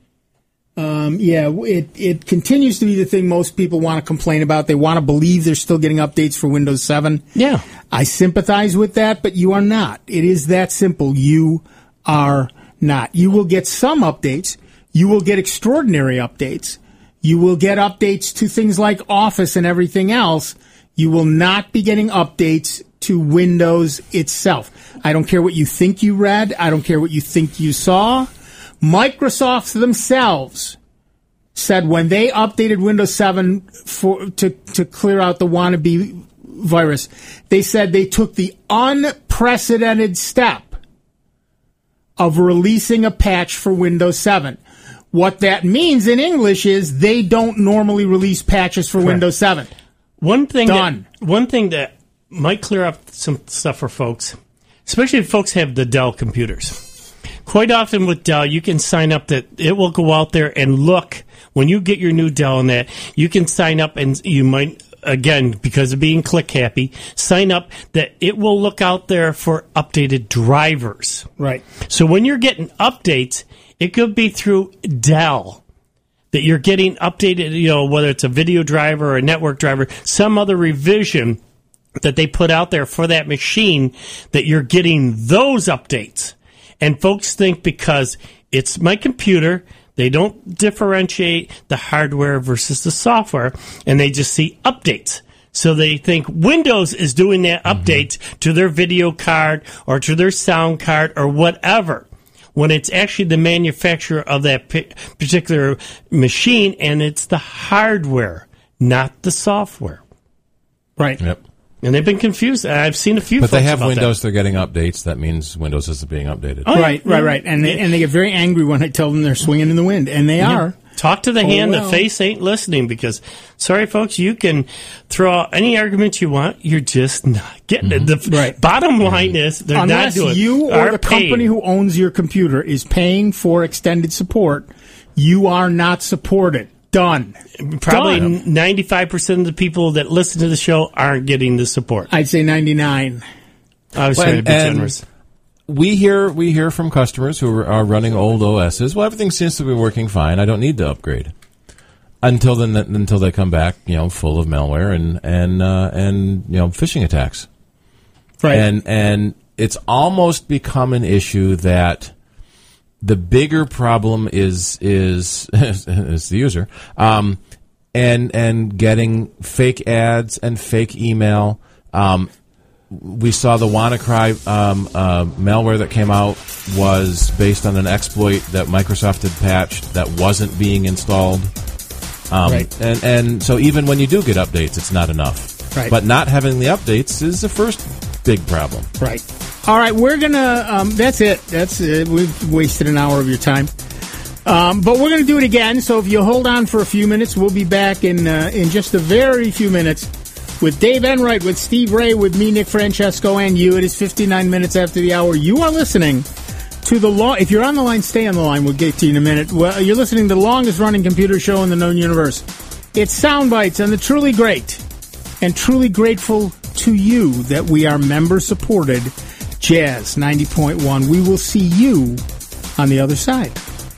It continues to be the thing most people want to complain about. They want to believe they're still getting updates for Windows 7. Yeah. I sympathize with that, but you are not. It is that simple. You are not. You will get some updates. You will get extraordinary updates. You will get updates to things like Office and everything else. You will not be getting updates to Windows itself. I don't care what you think you read. I don't care what you think you saw. Microsoft themselves said when they updated Windows 7 to clear out the wannabe virus, they said they took the unprecedented step of releasing a patch for Windows 7. What that means in English is they don't normally release patches for Windows 7. One thing Done. that might clear up some stuff for folks, especially if folks have the Dell computers. Quite often with Dell, you can sign up that it will go out there and look. When you get your new Dell and that, you can sign up and you might, again, because of being click happy, sign up that it will look out there for updated drivers. Right. So when you're getting updates, it could be through Dell that you're getting updated, whether it's a video driver or a network driver, some other revision that they put out there for that machine, that you're getting those updates. And folks think because it's my computer, they don't differentiate the hardware versus the software, and they just see updates. So they think Windows is doing that update to their video card or to their sound card or whatever, when it's actually the manufacturer of that particular machine, and it's the hardware, not the software. Right. Yep. And they've been confused. I've seen a few. But folks they have about Windows. that. They're getting updates. That means Windows isn't being updated. Oh, Right. And they get very angry when I tell them they're swinging in the wind, and they are. Talk to the hand. The face ain't listening because, sorry, folks, you can throw out any argument you want. You're just not getting it. The bottom line is they're not doing it. Unless you or the company who owns your computer is paying for extended support, you are not supported. Done. Probably 95% of the people that listen to the show aren't getting the support. I'd say 99. I was trying to be generous. We hear from customers who are running old OSs. Well, everything seems to be working fine. I don't need to upgrade until they come back, full of malware and phishing attacks. Right. And it's almost become an issue that the bigger problem is the user, and getting fake ads and fake email. We saw the WannaCry malware that came out was based on an exploit that Microsoft had patched that wasn't being installed. And so even when you do get updates, it's not enough. Right. But not having the updates is the first big problem. Right. All right, we're going to, that's it. We've wasted an hour of your time. But we're going to do it again, so if you hold on for a few minutes, we'll be back in just a very few minutes with Dave Enright, with Steve Ray, with me, Nick Francesco, and you. It is 59 minutes after the hour. You are listening to if you're on the line, stay on the line. We'll get to you in a minute. Well, you're listening to the longest-running computer show in the known universe. It's Soundbites and the Truly Great, and truly grateful to you that we are member-supported Jazz 90.1. We will see you on the other side.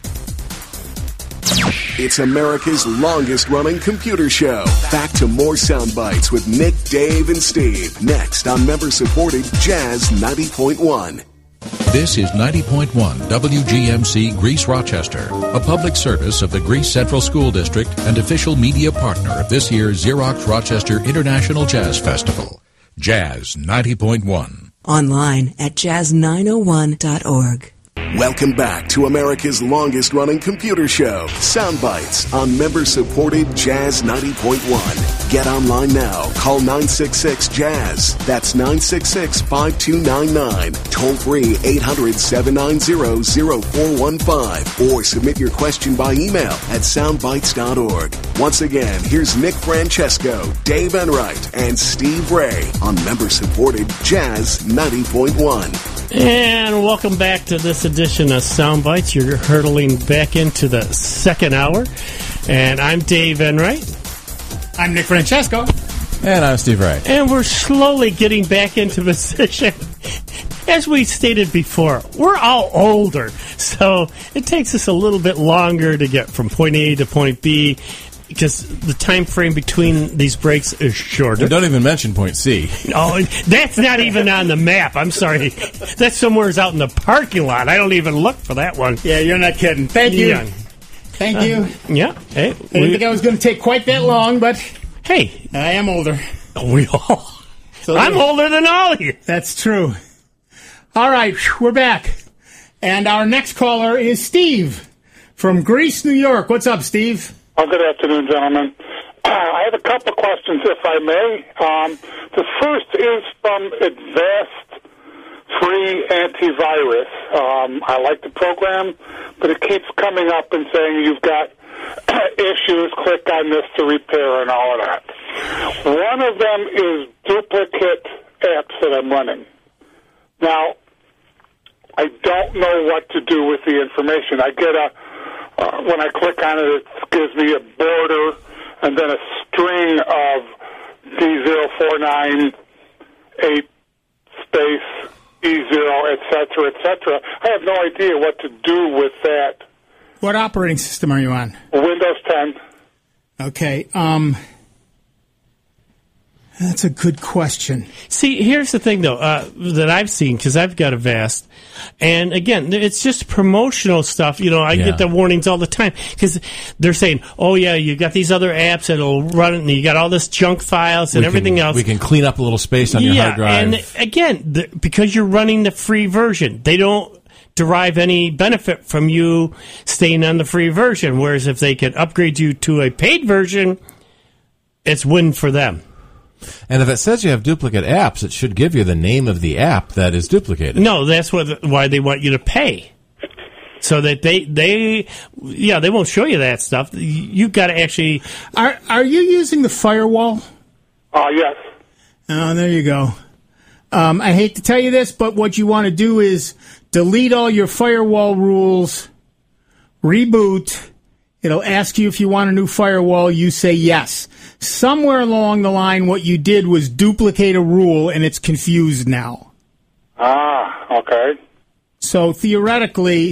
It's America's longest-running computer show. Back to more sound bites with Nick, Dave, and Steve. Next on member-supported Jazz 90.1. This is 90.1 WGMC Greece Rochester, a public service of the Greece Central School District and official media partner of this year's Xerox Rochester International Jazz Festival. Jazz 90.1. Online at jazz901.org. Welcome back to America's longest-running computer show, Soundbites, on member-supported Jazz 90.1. Get online now. Call 966-JAZZ. That's 966-5299. Toll-free 800-790-0415. Or submit your question by email at soundbites.org. Once again, here's Nick Francesco, Dave Enright, and Steve Ray on member-supported Jazz 90.1. And welcome back to this edition of Soundbites. You're hurtling back into the second hour. And I'm Dave Enright. I'm Nick Francesco. And I'm Steve Ray. And we're slowly getting back into position. As we stated before, we're all older. So it takes us a little bit longer to get from point A to point B, because the time frame between these breaks is shorter. Don't even mention point C. Oh, that's not even on the map. I'm sorry. That's somewhere out in the parking lot. I don't even look for that one. Yeah, you're not kidding. Thank you. Yeah. Thank you. Yeah. Hey, I didn't think I was going to take quite that long, but hey, I am older. We all. So I'm older than all of you. That's true. All right, we're back. And our next caller is Steve from Greece, New York. What's up, Steve? Oh, good afternoon, gentlemen. I have a couple of questions, if I may. The first is from Advanced Free Antivirus. I like the program, but it keeps coming up and saying you've got issues, click on this to repair and all of that. One of them is duplicate apps that I'm running. Now, I don't know what to do with the information. I get when I click on it, it gives me a border and then a string of D0498 space E0, etc., etc. I have no idea what to do with that. What operating system are you on? Windows 10. Okay. That's a good question. See, here's the thing, though, that I've seen, because I've got a Vast. And, again, it's just promotional stuff. I get the warnings all the time, because they're saying, oh, yeah, you got these other apps that'll run it, and you got all this junk files and everything else. We can clean up a little space on your hard drive. And, again, because you're running the free version, they don't derive any benefit from you staying on the free version, whereas if they can upgrade you to a paid version, it's win for them. And if it says you have duplicate apps, it should give you the name of the app that is duplicated. No, that's why they want you to pay. So that they won't show you that stuff. You've got to actually. Are you using the firewall? Yes. Oh, there you go. I hate to tell you this, but what you want to do is delete all your firewall rules, reboot. It'll ask you if you want a new firewall. You say yes. Somewhere along the line, what you did was duplicate a rule, and it's confused now. Okay. So theoretically,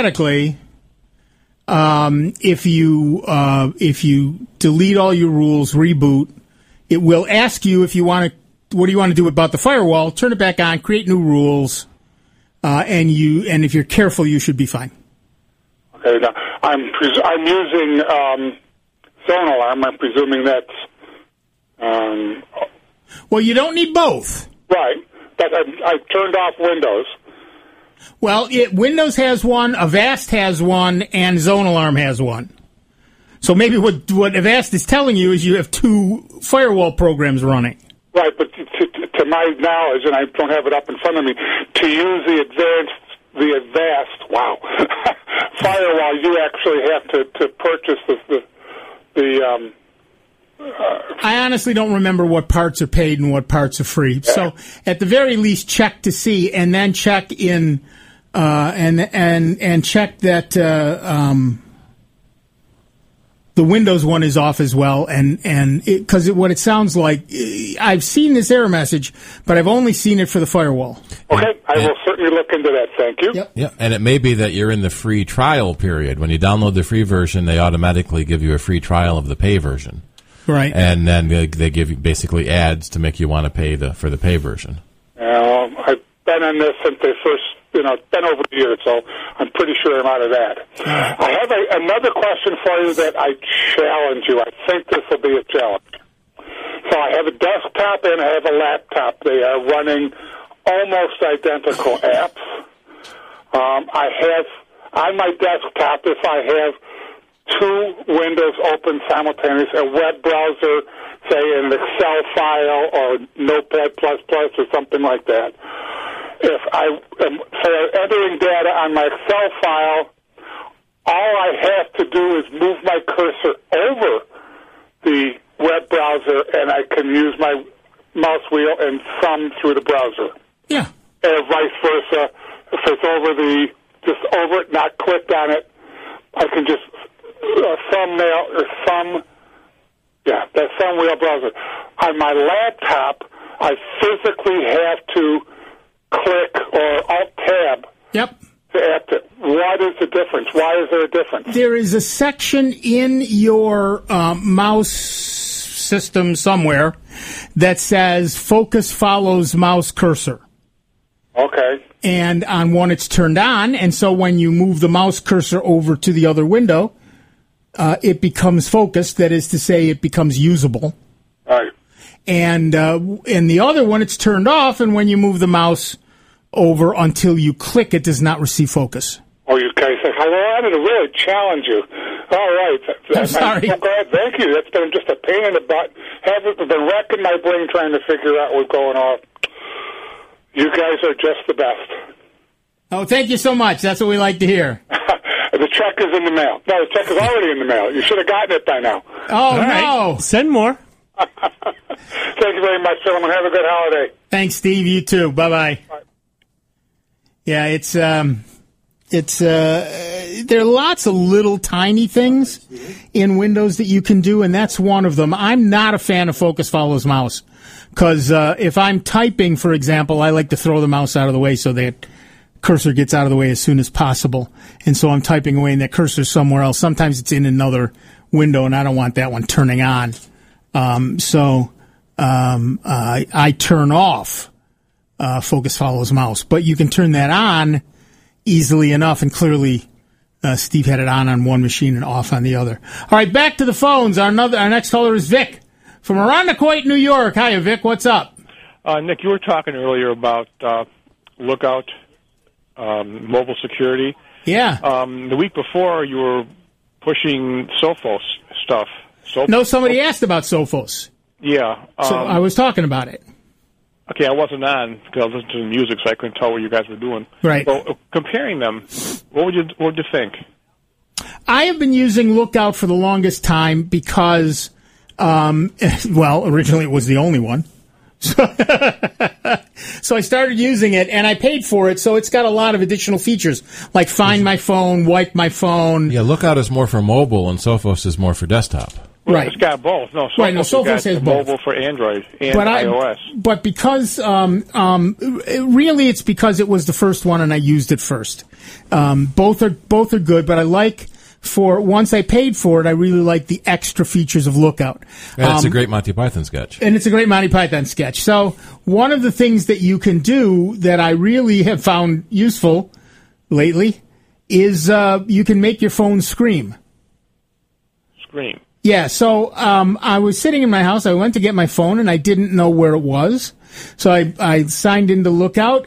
if you delete all your rules, reboot, it will ask you if you want to. What do you want to do about the firewall? Turn it back on, create new rules, and if you're careful, you should be fine. Okay. Now, I'm using Zone Alarm. I'm presuming that's. Well, you don't need both. Right, but I turned off Windows. Well, Windows has one, Avast has one, and Zone Alarm has one. So maybe what Avast is telling you is you have two firewall programs running. Right, but to my knowledge, and I don't have it up in front of me, to use the Avast, wow, firewall, you actually have to purchase the I honestly don't remember what parts are paid and what parts are free. Yeah. So at the very least, check to see, and then check in, and check that the Windows one is off as well, and because what it sounds like, I've seen this error message, but I've only seen it for the firewall. Okay, I will certainly look into that. Thank you. Yep. Yeah, and it may be that you're in the free trial period. When you download the free version, they automatically give you a free trial of the pay version. Right. And then they give you basically ads to make you want to pay for the pay version. I've been on this since they first, it's been over a year, so I'm pretty sure I'm out of that. I have another question for you that I challenge you. I think this will be a challenge. So I have a desktop and I have a laptop. They are running almost identical apps. I have, on my desktop, if I have two windows open simultaneously, a web browser, say an Excel file or Notepad++ or something like that. If I am entering data on my Excel file, all I have to do is move my cursor over the web browser, and I can use my mouse wheel and thumb through the browser. Yeah. And vice versa. If it's over it, not clicked on it, I can just that thumb wheel browser. On my laptop, I physically have to click or Alt-Tab Yep. to add it. What is the difference? Why is there a difference? There is a section in your mouse system somewhere that says focus follows mouse cursor. Okay. And on one, it's turned on, and so when you move the mouse cursor over to the other window, it becomes focused. That is to say, it becomes usable. Right. And in the other one, it's turned off, and when you move the mouse over until you click, it does not receive focus. Oh, you guys, I wanted to really challenge you. All right. I'm sorry. I'm glad. Thank you. That's been just a pain in the butt. Haven't been racking my brain trying to figure out what's going on. You guys are just the best. Oh, thank you so much. That's what we like to hear. The check is in the mail. No, the check is already in the mail. You should have gotten it by now. Oh, no. Right. Send more. Thank you very much, gentlemen. Have a good holiday. Thanks, Steve. You too. Bye-bye. Bye. Yeah, there are lots of little tiny things in Windows that you can do, and that's one of them. I'm not a fan of focus follows mouse because if I'm typing, for example, I like to throw the mouse out of the way so that cursor gets out of the way as soon as possible. And so I'm typing away and that cursor's somewhere else. Sometimes it's in another window, and I don't want that one turning on. I turn off focus follows mouse. But you can turn that on easily enough, and clearly Steve had it on one machine and off on the other. All right, back to the phones. Our next caller is Vic from Arundequoit, New York. Hiya, Vic. What's up? Nick, you were talking earlier about Lookout mobile security. Yeah. The week before, you were pushing Sophos stuff. No, somebody asked about Sophos. Yeah. So I was talking about it. Okay, I wasn't on because I was listening to the music, so I couldn't tell what you guys were doing. Right. So comparing them, what would you think? I have been using Lookout for the longest time because, originally it was the only one. So I started using it, and I paid for it, so it's got a lot of additional features, like Find My Phone, Wipe My Phone. Yeah, Lookout is more for mobile, and Sophos is more for desktop. Well, Right. It's got both. No, Sophos has both. Mobile for Android and iOS. But because, really it's because it was the first one and I used it first. Both are good, but I like once I paid for it, I really like the extra features of Lookout. And it's a great Monty Python sketch. And it's a great Monty Python sketch. So one of the things that you can do that I really have found useful lately is you can make your phone scream. Scream. Yeah, so I was sitting in my house. I went to get my phone, and I didn't know where it was. So I signed into Lookout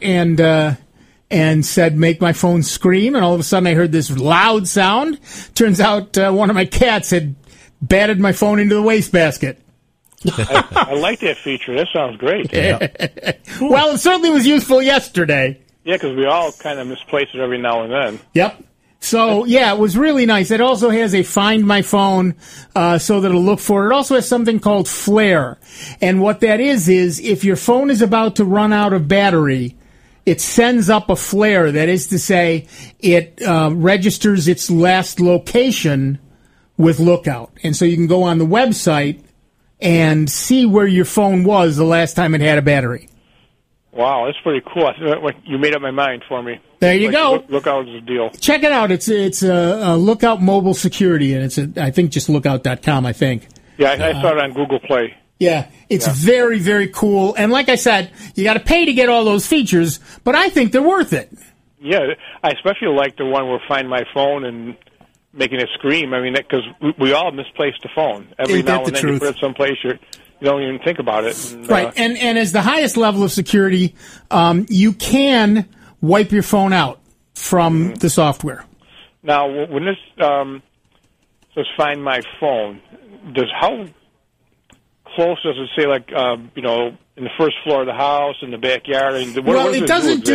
and said, make my phone scream. And all of a sudden, I heard this loud sound. Turns out one of my cats had batted my phone into the wastebasket. I like that feature. That sounds great. Yeah. Well, it certainly was useful yesterday. Yeah, because we all kind of misplace it every now and then. Yep. So, yeah, it was really nice. It also has a Find My Phone so that it'll look for it. It also has something called Flare. And what that is if your phone is about to run out of battery, it sends up a flare. That is to say, it registers its last location with Lookout. And so you can go on the website and see where your phone was the last time it had a battery. Wow, that's pretty cool. You made up my mind for me. There you go. Lookout is a deal. Check it out. It's a Lookout mobile security, and it's I think just lookout.com, I think. Yeah, I saw it on Google Play. Yeah, it's very, very cool. And like I said, you got to pay to get all those features, but I think they're worth it. Yeah, I especially like the one where Find My Phone and making it scream. I mean, because we all misplace the phone. Every now and then you put it someplace you don't even think about it. And, right, and as the highest level of security, you can wipe your phone out from the software. Now, when this says Find My Phone, how close does it say, like, in the first floor of the house, in the backyard? It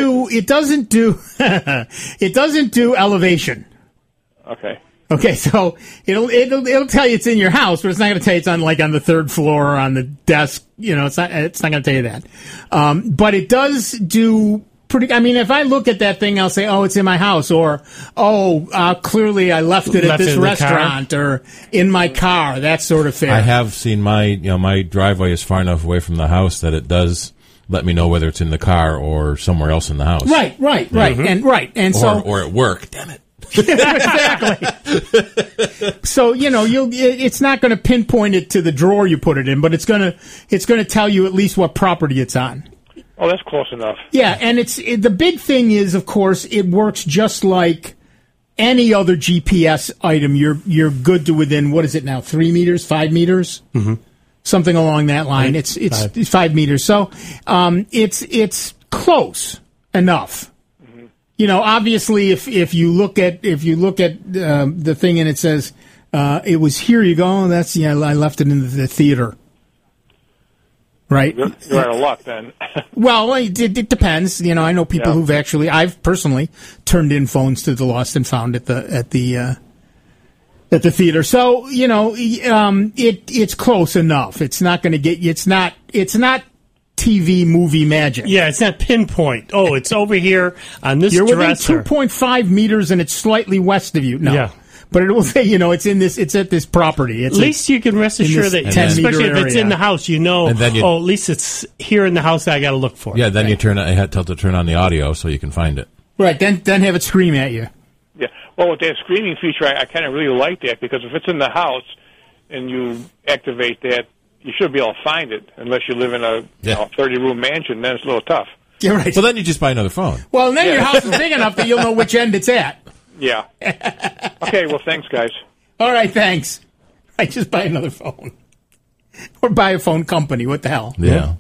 doesn't do elevation. Okay. Okay, so it'll tell you it's in your house, but it's not going to tell you it's on the third floor or on the desk. It's not going to tell you that. But it does do pretty. I mean, if I look at that thing, I'll say, "Oh, it's in my house," or clearly I left it at this restaurant or in my car. That sort of thing. I have seen my driveway is far enough away from the house that it does let me know whether it's in the car or somewhere else in the house. Right, mm-hmm. and so or at work. Damn it. Exactly. So it's not going to pinpoint it to the drawer you put it in, but it's going to tell you at least what property it's on. Oh, that's close enough. Yeah, and the big thing is, of course, it works just like any other GPS item. You're good to within, what is it now, 3 meters, 5 meters, something along that line. It's 5 meters. So it's close enough. Obviously, if you look at the thing and it says it was here you go, I left it in the theater. Right. You're out of luck then. Well, it depends. I know people who've I've personally turned in phones to the lost and found at the theater. So it's close enough. It's not going to get you. It's not TV movie magic. Yeah, it's not pinpoint. Oh, it's over here on this You're dresser. within 2.5 meters and it's slightly west of you. No. Yeah. But it will say, it's at this property. At least you can rest assured that, especially if it's in the house, at least it's here in the house that I got to look for. Yeah, then you had to turn on the audio so you can find it. Right, then have it scream at you. Yeah, well, with that screaming feature, I kind of really like that, because if it's in the house and you activate that, you should be able to find it, unless you live in a 30-room mansion. Then it's a little tough. Yeah, right. Well, then you just buy another phone. Well, and then your house is big enough that you'll know which end it's at. Yeah. Okay, well, thanks, guys. All right, thanks. I just buy another phone. Or buy a phone company. What the hell? Yeah.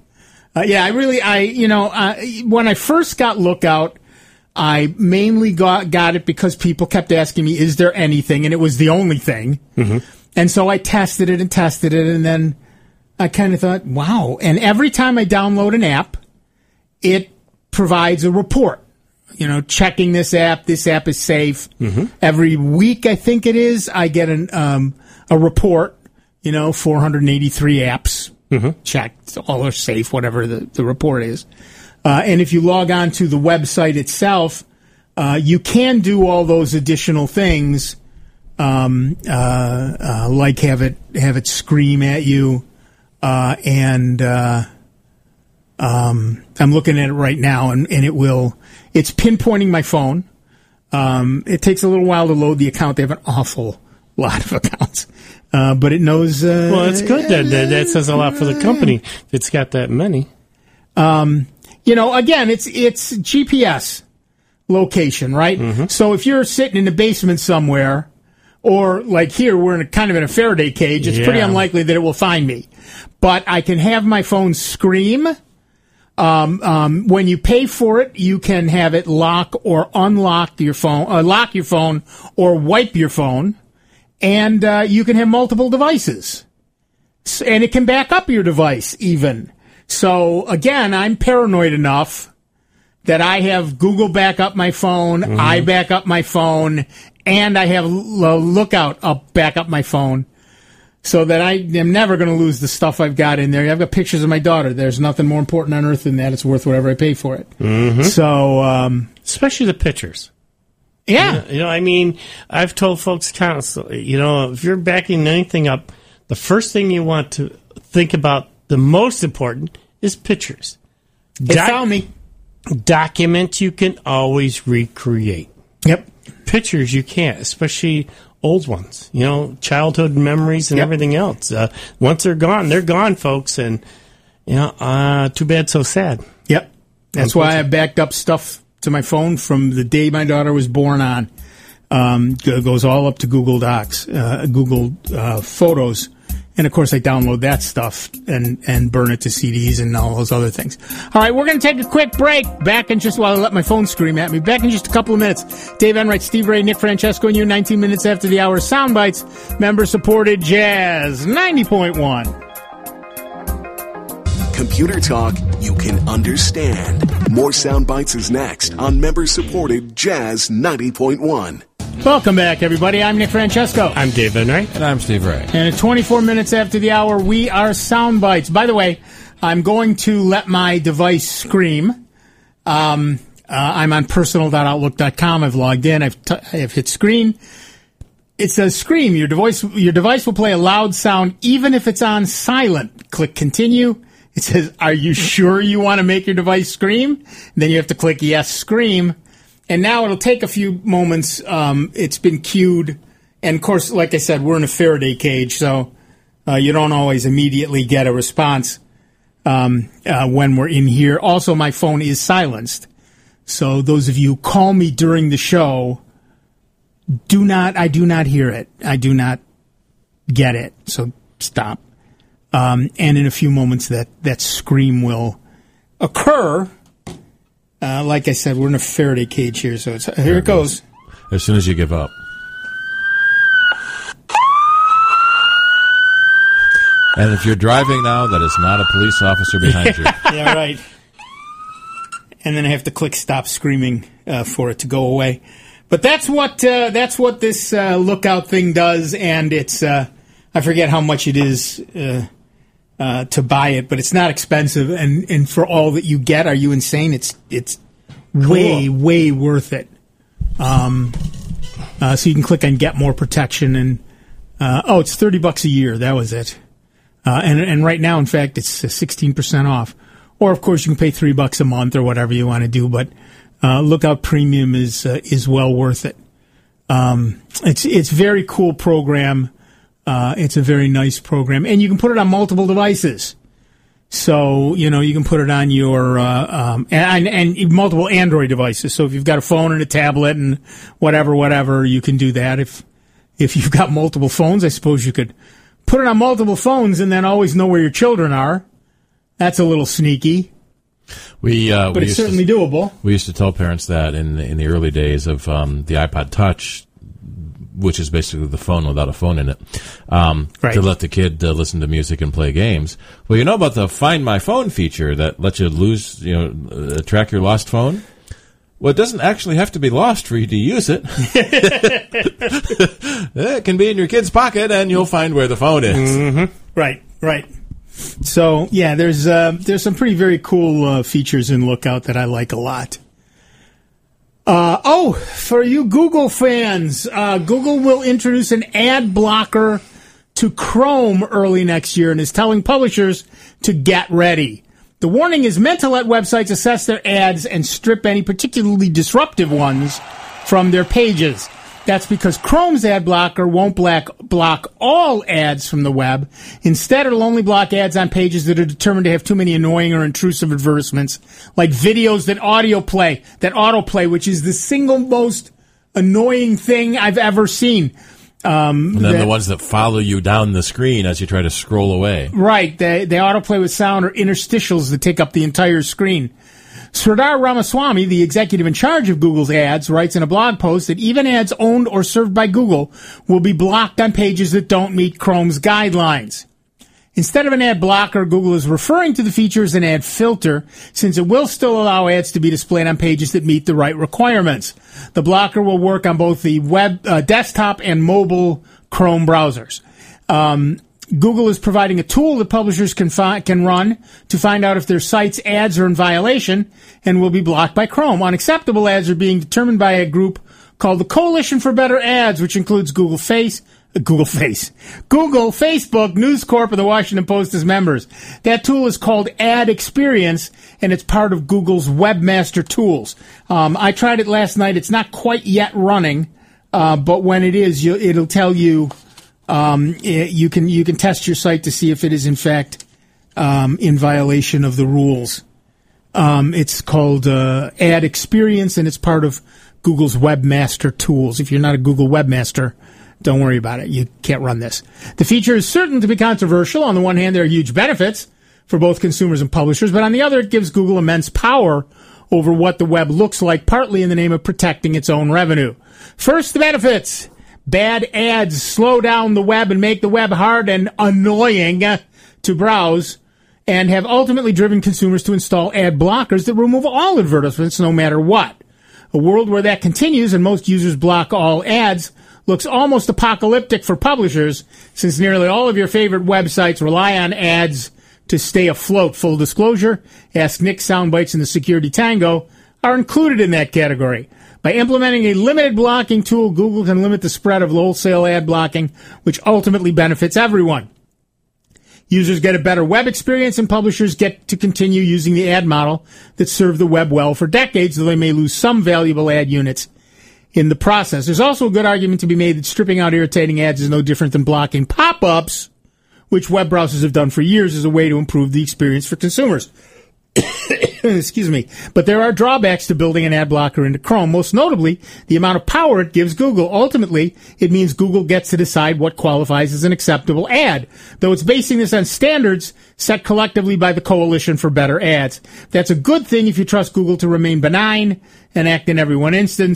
When I first got Lookout, I mainly got it because people kept asking me, is there anything? And it was the only thing. Mm-hmm. And so I tested it, and then I kind of thought, wow. And every time I download an app, it provides a report. Checking this app is safe. Every week, I think it is, I get a report, 483 apps checked, all are safe, whatever the report is. And if you log on to the website itself, you can do all those additional things, like have it scream at you, and I'm looking at it right now, and it's pinpointing my phone. It takes a little while to load the account. They have an awful lot of accounts, but it knows. Well, it's good. That says a lot for the company. It's got that many. Again, it's GPS location, right? So if you're sitting in the basement somewhere, or like here, we're kind of in a Faraday cage, it's pretty unlikely that it will find me. But I can have my phone scream. When you pay for it, you can have it lock or unlock your phone, lock your phone or wipe your phone, and you can have multiple devices. And it can back up your device even. So, again, I'm paranoid enough that I have Google back up my phone, I back up my phone, and I have Lookout back up my phone, so that I am never going to lose the stuff I've got in there. I've got pictures of my daughter. There's nothing more important on earth than that. It's worth whatever I pay for it. So, especially the pictures. Yeah. I've told folks constantly, if you're backing anything up, the first thing you want to think about, the most important, is pictures. They found me. Documents you can always recreate. Yep. Pictures you can't, especially old ones. Childhood memories and everything else. Once they're gone, folks. And, too bad, so sad. Yep. That's why I backed up stuff to my phone from the day my daughter was born on. Goes all up to Google Docs, Google Photos. And, of course, I download that stuff and burn it to CDs and all those other things. All right, we're going to take a quick break. Back in just while I let my phone scream at me. Back in just a couple of minutes. Dave Enright, Steve Ray, Nick Francesco, and you 19 minutes after the hour. Soundbites, member-supported Jazz 90.1. Computer talk you can understand. More Soundbites is next on member-supported Jazz 90.1. Welcome back, everybody. I'm Nick Francesco. I'm Dave Enright. And I'm Steve Ray. And at 24 minutes after the hour, we are Soundbites. By the way, I'm going to let my device scream. I'm on personal.outlook.com. I've logged in. I have hit screen. It says scream. Your device will play a loud sound even if it's on silent. Click continue. It says, are you sure you want to make your device scream? And then you have to click yes, scream. And now it'll take a few moments. It's been queued. And, of course, like I said, we're in a Faraday cage, so you don't always immediately get a response when we're in here. Also, my phone is silenced. So those of you who call me during the show, I do not hear it. I do not get it. So stop. And in a few moments, that scream will occur. Like I said, we're in a Faraday cage here, so here it goes. As soon as you give up. And if you're driving now, that is not a police officer behind you. Yeah, right. And then I have to click stop screaming for it to go away. But that's what this Lookout thing does, and it's I forget how much it is to buy it, but it's not expensive, and for all that you get, are you insane? It's way worth it. So you can click on Get More Protection, and it's $30 a year. That was it. And right now, in fact, it's 16% off. Or of course, you can pay $3 a month or whatever you want to do. But Lookout Premium is well worth it. It's a very cool program. It's a very nice program, and you can put it on multiple devices. So, you can put it on your, and multiple Android devices. So if you've got a phone and a tablet and whatever, you can do that. If you've got multiple phones, I suppose you could put it on multiple phones and then always know where your children are. That's a little sneaky. But it's certainly doable. We used to tell parents that in the early days of the iPod Touch, which is basically the phone without a phone in it, Right. to let the kid listen to music and play games. Well, you know about the Find My Phone feature that lets you track your lost phone? Well, it doesn't actually have to be lost for you to use it. It can be in your kid's pocket, and you'll find where the phone is. Mm-hmm. Right. So, yeah, there's some pretty very cool features in Lookout that I like a lot. For you Google fans, Google will introduce an ad blocker to Chrome early next year and is telling publishers to get ready. The warning is meant to let websites assess their ads and strip any particularly disruptive ones from their pages. That's because Chrome's ad blocker won't block all ads from the web. Instead, it'll only block ads on pages that are determined to have too many annoying or intrusive advertisements, like videos that autoplay, which is the single most annoying thing I've ever seen. And then the ones that follow you down the screen as you try to scroll away. Right. They autoplay with sound or interstitials that take up the entire screen. Sridhar Ramaswamy, the executive in charge of Google's ads, writes in a blog post that even ads owned or served by Google will be blocked on pages that don't meet Chrome's guidelines. Instead of an ad blocker, Google is referring to the feature as an ad filter, since it will still allow ads to be displayed on pages that meet the right requirements. The blocker will work on both the web, desktop and mobile Chrome browsers. Google is providing a tool that publishers can run to find out if their site's ads are in violation and will be blocked by Chrome. Unacceptable ads are being determined by a group called the Coalition for Better Ads, which includes Google, Facebook, News Corp, and the Washington Post as members. That tool is called Ad Experience, and it's part of Google's Webmaster Tools. I tried it last night. It's not quite yet running, but when it is, it'll tell you. You can test your site to see if it is in fact in violation of the rules. It's called Ad Experience, and it's part of Google's Webmaster Tools. If you're not a Google Webmaster, don't worry about it. You can't run this. The feature is certain to be controversial. On the one hand, there are huge benefits for both consumers and publishers, but on the other, it gives Google immense power over what the web looks like, partly in the name of protecting its own revenue. First, the benefits. Bad ads slow down the web and make the web hard and annoying to browse, and have ultimately driven consumers to install ad blockers that remove all advertisements no matter what. A world where that continues and most users block all ads looks almost apocalyptic for publishers, since nearly all of your favorite websites rely on ads to stay afloat. Full disclosure, Ask Nick soundbites and the Security Tango are included in that category. By implementing a limited blocking tool, Google can limit the spread of wholesale ad blocking, which ultimately benefits everyone. Users get a better web experience, and publishers get to continue using the ad model that served the web well for decades, though they may lose some valuable ad units in the process. There's also a good argument to be made that stripping out irritating ads is no different than blocking pop-ups, which web browsers have done for years as a way to improve the experience for consumers. Excuse me. But there are drawbacks to building an ad blocker into Chrome, most notably the amount of power it gives Google. Ultimately, it means Google gets to decide what qualifies as an acceptable ad, though it's basing this on standards set collectively by the Coalition for Better Ads. That's a good thing if you trust Google to remain benign and act in everyone's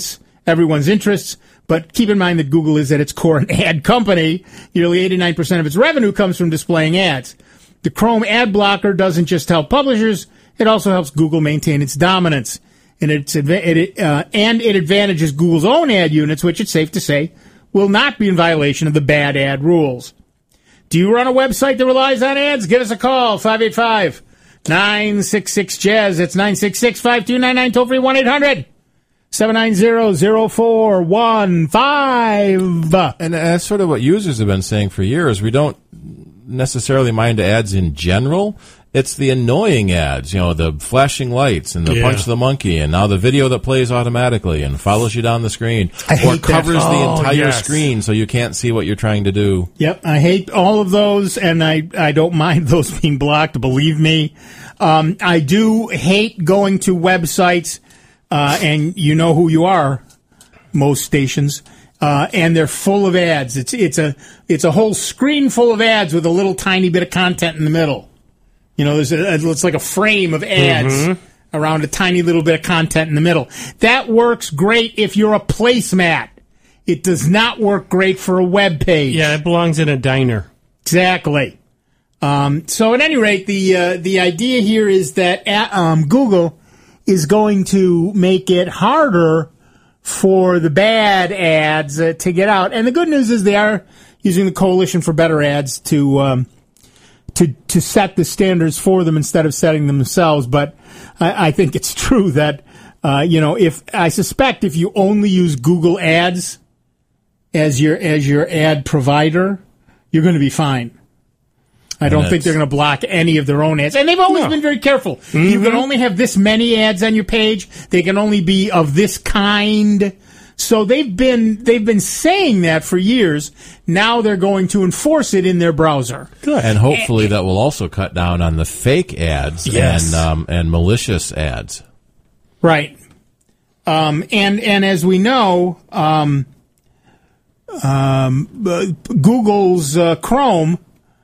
interests. But keep in mind that Google is at its core an ad company. Nearly 89% of its revenue comes from displaying ads. The Chrome ad blocker doesn't just help publishers, it also helps Google maintain its dominance. And it advantages Google's own ad units, which it's safe to say will not be in violation of the bad ad rules. Do you run a website that relies on ads? Give us a call, 585-966-JAZZ. That's 966-5299, toll free 1-800-790-0415. And that's sort of what users have been saying for years. We don't necessarily mind ads in general. It's the annoying ads, the flashing lights and the punch the monkey, and now the video that plays automatically and follows you down the screen, or covers the entire screen so you can't see what you're trying to do. Yep, I hate all of those, and I don't mind those being blocked, believe me. I do hate going to websites, and you know who you are, most stations, and they're full of ads. It's a whole screen full of ads with a little tiny bit of content in the middle. It's like a frame of ads around a tiny little bit of content in the middle. That works great if you're a placemat. It does not work great for a web page. Yeah, it belongs in a diner. Exactly. So at any rate, the idea here is that Google is going to make it harder for the bad ads to get out. And the good news is they are using the Coalition for Better Ads to set the standards for them instead of setting them themselves. But I think it's true that I suspect if you only use Google Ads as your ad provider, you're going to be fine. I don't think they're going to block any of their own ads. And they've always been very careful. Mm-hmm. You can only have this many ads on your page. They can only be of this kind. So they've been saying that for years. Now they're going to enforce it in their browser. Good. And hopefully that will also cut down on the fake ads and malicious ads. Right. And as we know, Google's Chrome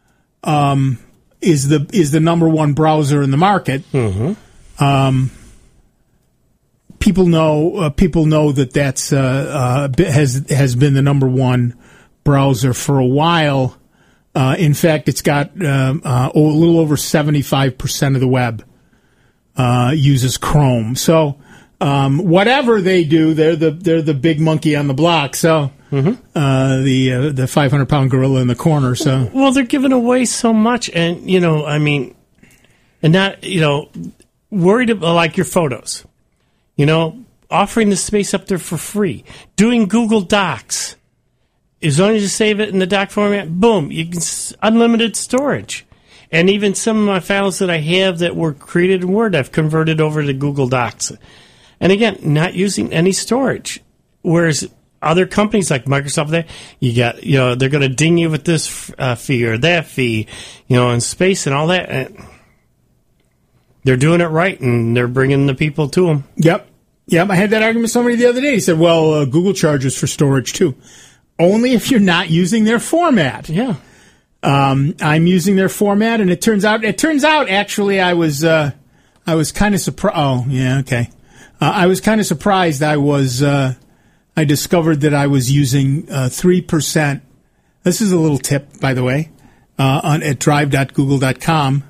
is the number one browser in the market. Mm-hmm. People know that's has been the number one browser for a while. In fact, it's got a little over 75% of the web uses Chrome. So whatever they do, they're the big monkey on the block. So. Mm-hmm. The 500-pound gorilla in the corner. So well, they're giving away so much, and and not worried about like your photos, offering the space up there for free, doing Google Docs. As long as you save it in the doc format, boom, you can unlimited storage, and even some of my files that I have that were created in Word, I've converted over to Google Docs, and again, not using any storage, whereas other companies like Microsoft, they're going to ding you with this fee or that fee, and space and all that. And they're doing it right, and they're bringing the people to them. Yep. I had that argument with somebody the other day. He said, well, Google charges for storage, too. Only if you're not using their format. Yeah. I'm using their format, and it turns out, actually, I was kind of surprised. Oh, yeah, okay. I was kind of surprised. I discovered that I was using 3%. This is a little tip, by the way, at drive.google.com.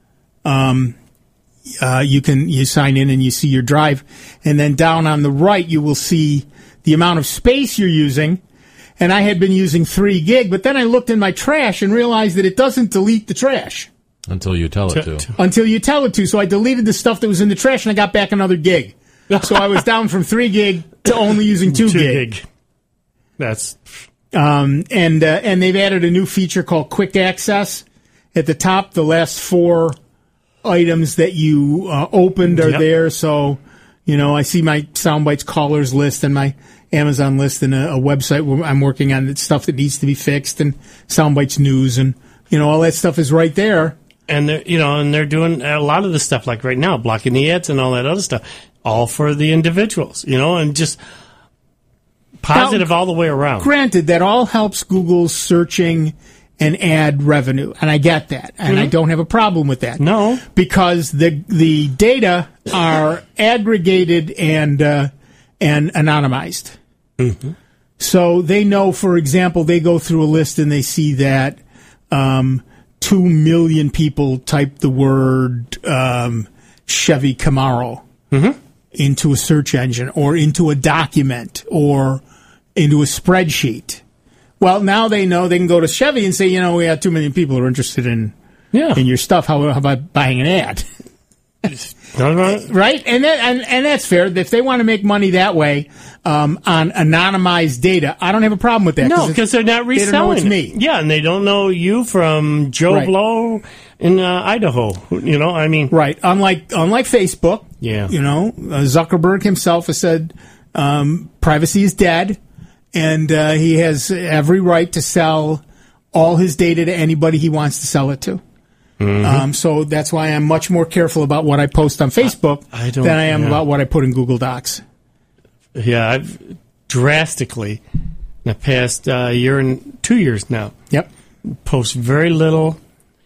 You sign in and you see your drive, and then down on the right you will see the amount of space you're using. And I had been using 3 gig, but then I looked in my trash and realized that it doesn't delete the trash until you tell it to. So I deleted the stuff that was in the trash, and I got back another gig. So I was down from 3 gig to only using 2 gig. That's and they've added a new feature called Quick Access. At the top, the last 4 items that you opened are there. So, I see my Soundbites callers list and my Amazon list and a website where I'm working on stuff that needs to be fixed, and Soundbites news, and all that stuff is right there. And they're doing a lot of the stuff like right now, blocking the ads and all that other stuff. All for the individuals, and just positive all the way around. Granted, that all helps Google's searching and ad revenue, and I get that, and I don't have a problem with that. No, because the data are aggregated and anonymized. Mm-hmm. So they know, for example, they go through a list and they see that 2 million people typed the word Chevy Camaro. Mm-hmm. Into a search engine or into a document or into a spreadsheet. Well, now they know they can go to Chevy and say, we have 2 million people who are interested in your stuff. How about buying an ad? Right? And that's fair. If they want to make money that way on anonymized data, I don't have a problem with that. No, because they're not reselling. They don't know it's me. Yeah, and they don't know you from Joe Blow in Idaho. Right. Unlike Facebook. Yeah. Zuckerberg himself has said privacy is dead, and he has every right to sell all his data to anybody he wants to sell it to. Mm-hmm. So that's why I'm much more careful about what I post on Facebook than I am about what I put in Google Docs. Yeah, I've drastically in the past year and 2 years now. Yep. Post very little,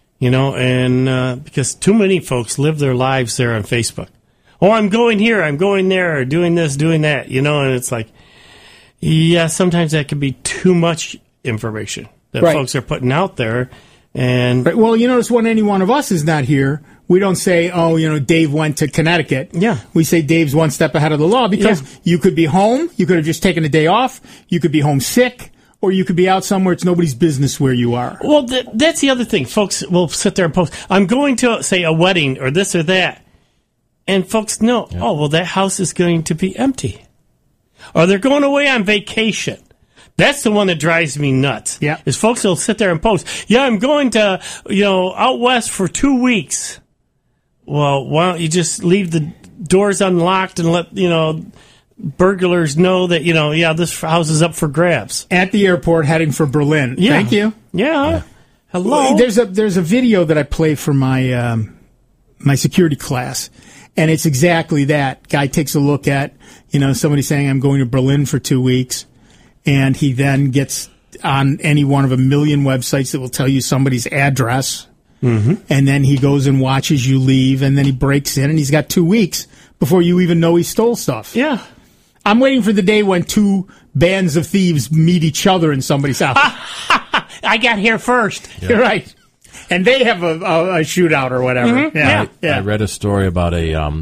and because too many folks live their lives there on Facebook. Oh, I'm going here, I'm going there, or doing this, doing that, and it's like, Yeah, sometimes that can be too much information that folks are putting out there. And well, you notice when any one of us is not here, we don't say, Dave went to Connecticut. Yeah. We say Dave's one step ahead of the law because you could be home, you could have just taken a day off, you could be homesick, or you could be out somewhere. It's nobody's business where you are. Well, that's the other thing. Folks will sit there and post, I'm going to, say, a wedding or this or that. And folks know, that house is going to be empty. Or they're going away on vacation. That's the one that drives me nuts. Yeah. Is folks will sit there and post, I'm going to, out west for 2 weeks. Well, why don't you just leave the doors unlocked and let, burglars know that, this house is up for grabs. At the airport heading for Berlin. Yeah. Thank you. Yeah. Hello. There's a video that I play for my my security class, and it's exactly that. Guy takes a look at, somebody saying, I'm going to Berlin for 2 weeks, and he then gets on any one of a million websites that will tell you somebody's address, and then he goes and watches you leave, and then he breaks in, and he's got 2 weeks before you even know he stole stuff. Yeah. I'm waiting for the day when two bands of thieves meet each other in somebody's house. I got here first. Yeah. You're right. And they have a shootout or whatever. Mm-hmm. Yeah. I read a story about a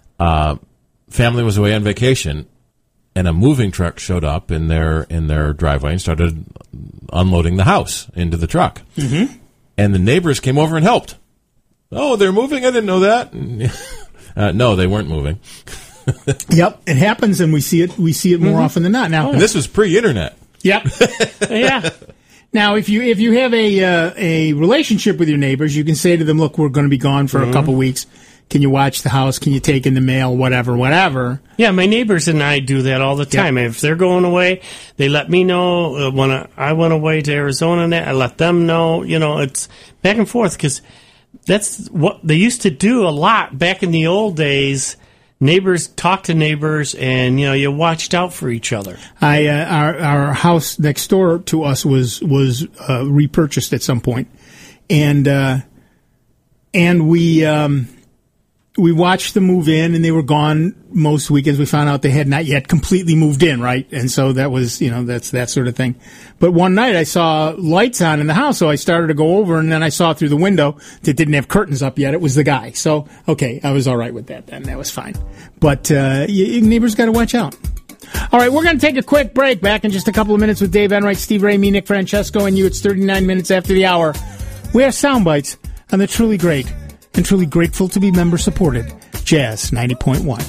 family was away on vacation, and a moving truck showed up in their driveway and started unloading the house into the truck. Mm-hmm. And the neighbors came over and helped. Oh, they're moving? I didn't know that. No, they weren't moving. Yep, it happens, and we see it more often than not. Now, and this was pre-internet. Yep. Yeah. Now, if you have a relationship with your neighbors, you can say to them, "Look, we're going to be gone for a couple weeks. Can you watch the house? Can you take in the mail? Whatever." Yeah, my neighbors and I do that all the time. Yep. If they're going away, they let me know. When I went away to Arizona, I let them know. It's back and forth because that's what they used to do a lot back in the old days. Neighbors talk to neighbors, and you watched out for each other. Our house next door to us was repurchased at some point, and we watched them move in, and they were gone most weekends. We found out they had not yet completely moved in, right? And so that was, that's that sort of thing. But one night I saw lights on in the house, so I started to go over, and then I saw through the window that didn't have curtains up yet. It was the guy. So, okay, I was all right with that then. That was fine. But neighbors got to watch out. All right, we're going to take a quick break. Back in just a couple of minutes with Dave Enright, Steve Ray, me, Nick Francesco, and you. It's 39 minutes after the hour. We have sound bites on the truly great and truly grateful to be member-supported Jazz 90.1.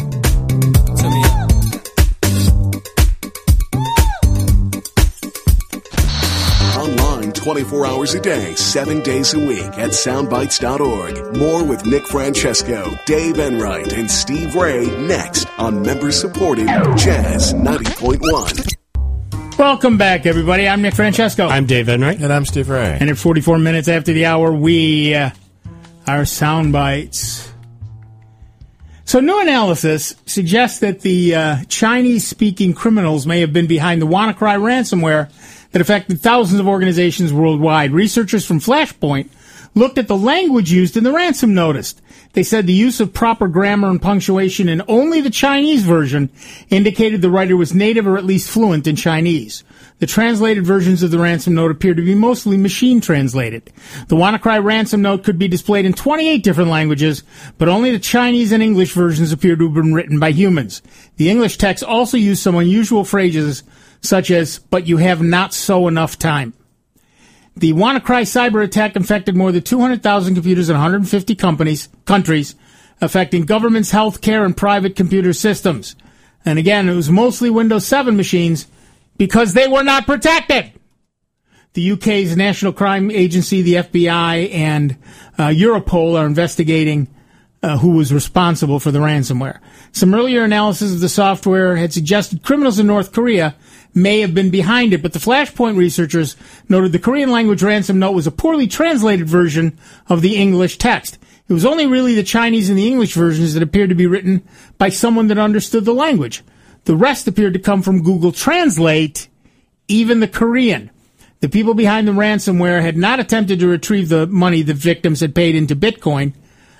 Online 24 hours a day, 7 days a week at soundbites.org. More with Nick Francesco, Dave Enright, and Steve Ray next on member-supported Jazz 90.1. Welcome back, everybody. I'm Nick Francesco. I'm Dave Enright. And I'm Steve Ray. And at 44 minutes after the hour, our sound bites. So new analysis suggests that the Chinese-speaking criminals may have been behind the WannaCry ransomware that affected thousands of organizations worldwide. Researchers from Flashpoint looked at the language used in the ransom notice. They said the use of proper grammar and punctuation in only the Chinese version indicated the writer was native or at least fluent in Chinese. The translated versions of the ransom note appear to be mostly machine translated. The WannaCry ransom note could be displayed in 28 different languages, but only the Chinese and English versions appear to have been written by humans. The English text also used some unusual phrases such as, "but you have not so enough time." The WannaCry cyber attack infected more than 200,000 computers in 150 countries, affecting governments, healthcare, and private computer systems. And again, it was mostly Windows 7 machines because they were not protected. The UK's National Crime Agency, the FBI, and Europol are investigating who was responsible for the ransomware. Some earlier analysis of the software had suggested criminals in North Korea may have been behind it, but the Flashpoint researchers noted the Korean language ransom note was a poorly translated version of the English text. It was only really the Chinese and the English versions that appeared to be written by someone that understood the language. The rest appeared to come from Google Translate, even the Korean. The people behind the ransomware had not attempted to retrieve the money the victims had paid into Bitcoin.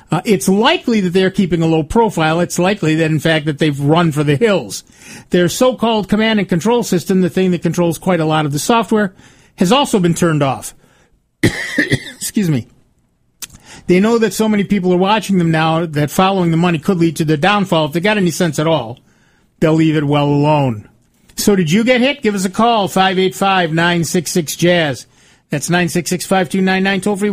It's likely that they're keeping a low profile. It's likely that, in fact, that they've run for the hills. Their so-called command and control system, the thing that controls quite a lot of the software, has also been turned off. Excuse me. They know that so many people are watching them now that following the money could lead to their downfall. If they got any sense at all, they'll leave it well alone. So did you get hit? Give us a call, 585-966-JAZZ. That's 966-5299, toll-free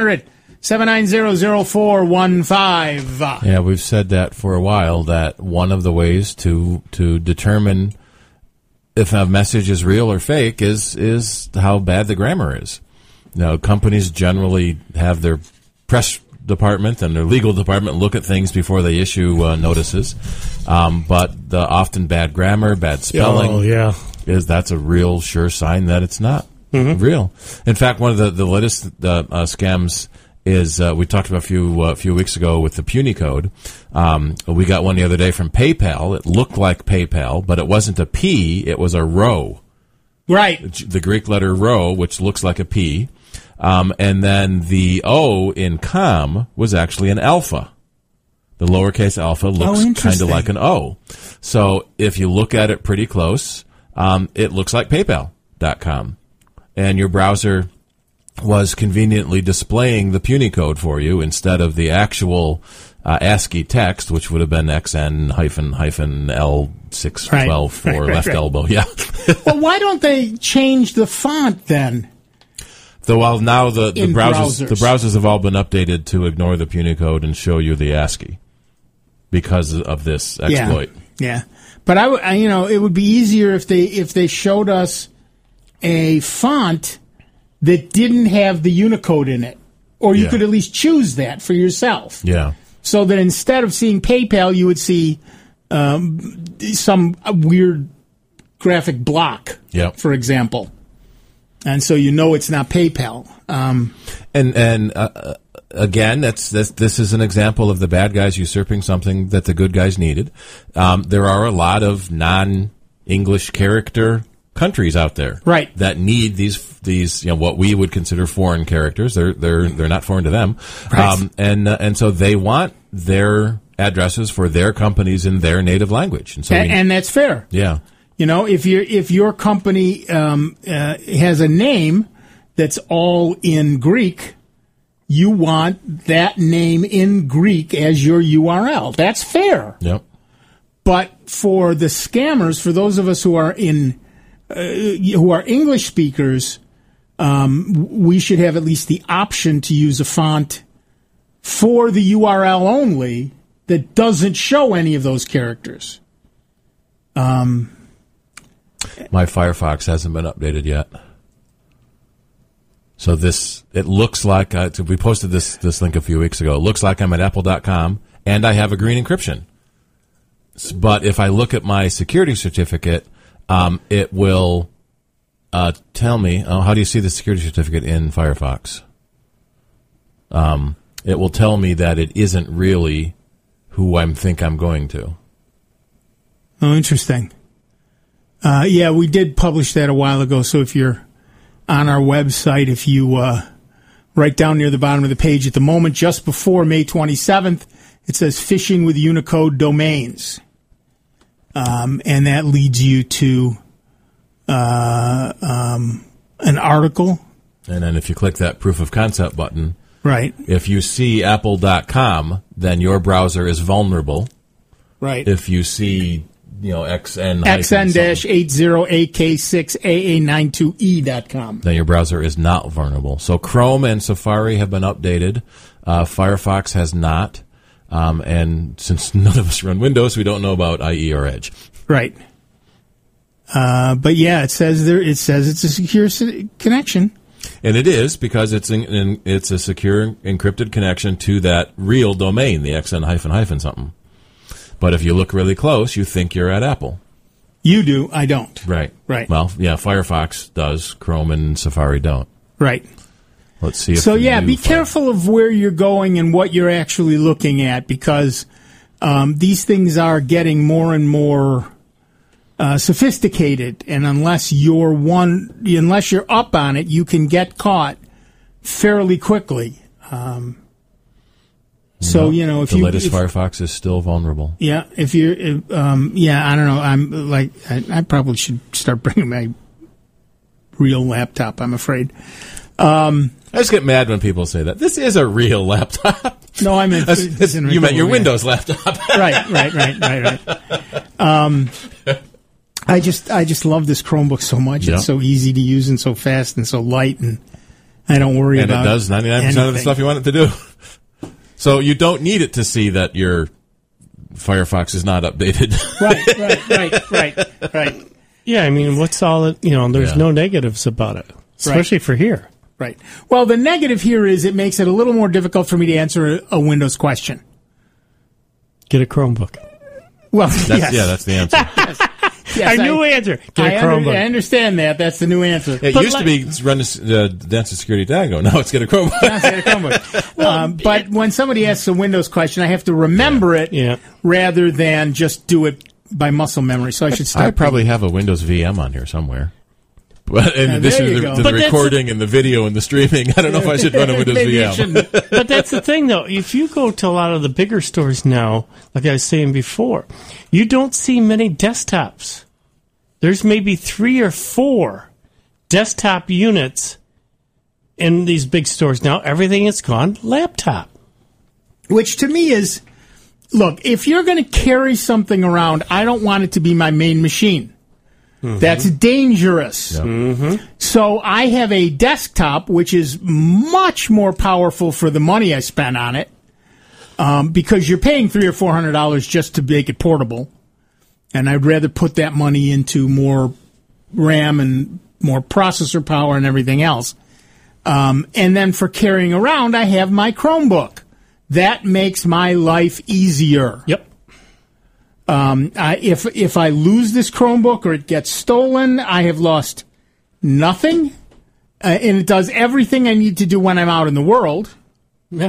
1-800-790-0415. Yeah, we've said that for a while, that one of the ways to determine if a message is real or fake is how bad the grammar is. Now, companies generally have their press department and their legal department look at things before they issue notices. But the often bad grammar, bad spelling, that's a real sure sign that it's not real. In fact, one of the latest scams is we talked about a few weeks ago with the Puny code. We got one the other day from PayPal. It looked like PayPal, but it wasn't a P. It was a rho. Right. The Greek letter rho, which looks like a P. And then the O in com was actually an alpha. The lowercase alpha looks kind of like an O. So if you look at it pretty close, it looks like PayPal.com. And your browser was conveniently displaying the Puny code for you instead of the actual ASCII text, which would have been XN-L612 for left elbow. Yeah. Well, why don't they change the font then? Now the browsers have all been updated to ignore the Puny code and show you the ASCII because of this exploit. Yeah. But it would be easier if they showed us a font that didn't have the Unicode in it, or you could at least choose that for yourself. Yeah. So that instead of seeing PayPal, you would see some weird graphic block, for example. And so it's not PayPal. Again, this is an example of the bad guys usurping something that the good guys needed. There are a lot of non-English character countries out there, that need these what we would consider foreign characters. They're not foreign to them, and so they want their addresses for their companies in their native language, and so and that's fair. Yeah. If your company has a name that's all in Greek, you want that name in Greek as your URL. That's fair. Yep. But for the scammers, for those of us who are English speakers, we should have at least the option to use a font for the URL only that doesn't show any of those characters. My Firefox hasn't been updated yet. So it looks like, we posted this link a few weeks ago. It looks like I'm at apple.com and I have a green encryption. But if I look at my security certificate, it will tell me, how do you see the security certificate in Firefox? It will tell me that it isn't really who I think I'm going to. Oh, interesting. We did publish that a while ago, so if you're on our website, if you right down near the bottom of the page at the moment, just before May 27th, it says phishing with Unicode domains. And that leads you to an article. And then if you click that proof of concept button, right. If you see apple.com, then your browser is vulnerable. Right. If you see XN-80AK6AA92E.com. Then your browser is not vulnerable. So Chrome and Safari have been updated. Firefox has not. And since none of us run Windows, we don't know about IE or Edge. Right. But it says it's a secure connection. And it is, because it's a secure encrypted connection to that real domain, the XN something. But if you look really close, you think you're at Apple. You do. I don't. Right. Well, Firefox does. Chrome and Safari don't. Right. Let's see. Be careful of where you're going and what you're actually looking at, because these things are getting more and more sophisticated, and unless you're up on it, you can get caught fairly quickly. So, if the latest Firefox is still vulnerable. Yeah, I don't know. I'm like, I probably should start bringing my real laptop, I'm afraid. I just get mad when people say that. This is a real laptop. No, I meant... you meant your Windows laptop. Right. I just love this Chromebook so much. Yeah. It's so easy to use and so fast and so light, and I don't worry about it. And it does 99% of the stuff you want it to do. So you don't need it to see that your Firefox is not updated. Right. Yeah, I mean, what's all it, there's no negatives about it, especially for here. Right. Well, the negative here is it makes it a little more difficult for me to answer a Windows question. Get a Chromebook. Well, yes. Yeah, that's the answer. Yes, new answer. Get a Chromebook. I understand that. That's the new answer. It used to be run Dancer Security Dango. Now it's get a Chromebook. But when somebody asks a Windows question, I have to remember it rather than just do it by muscle memory. So I should start. I probably have a Windows VM on here somewhere. But in addition to the recording and the video and the streaming, I don't know if I should run a Windows VM. But that's the thing, though. If you go to a lot of the bigger stores now, like I was saying before, you don't see many desktops. There's maybe 3 or 4 desktop units in these big stores now. Everything is gone laptop. Which to me is, look, if you're going to carry something around, I don't want it to be my main machine. Mm-hmm. That's dangerous. Yep. Mm-hmm. So I have a desktop, which is much more powerful for the money I spent on it, because you're paying $300 or $400 just to make it portable, and I'd rather put that money into more RAM and more processor power and everything else. And then for carrying around, I have my Chromebook. That makes my life easier. Yep. If I lose this Chromebook or it gets stolen, I have lost nothing, and it does everything I need to do when I'm out in the world. Yeah,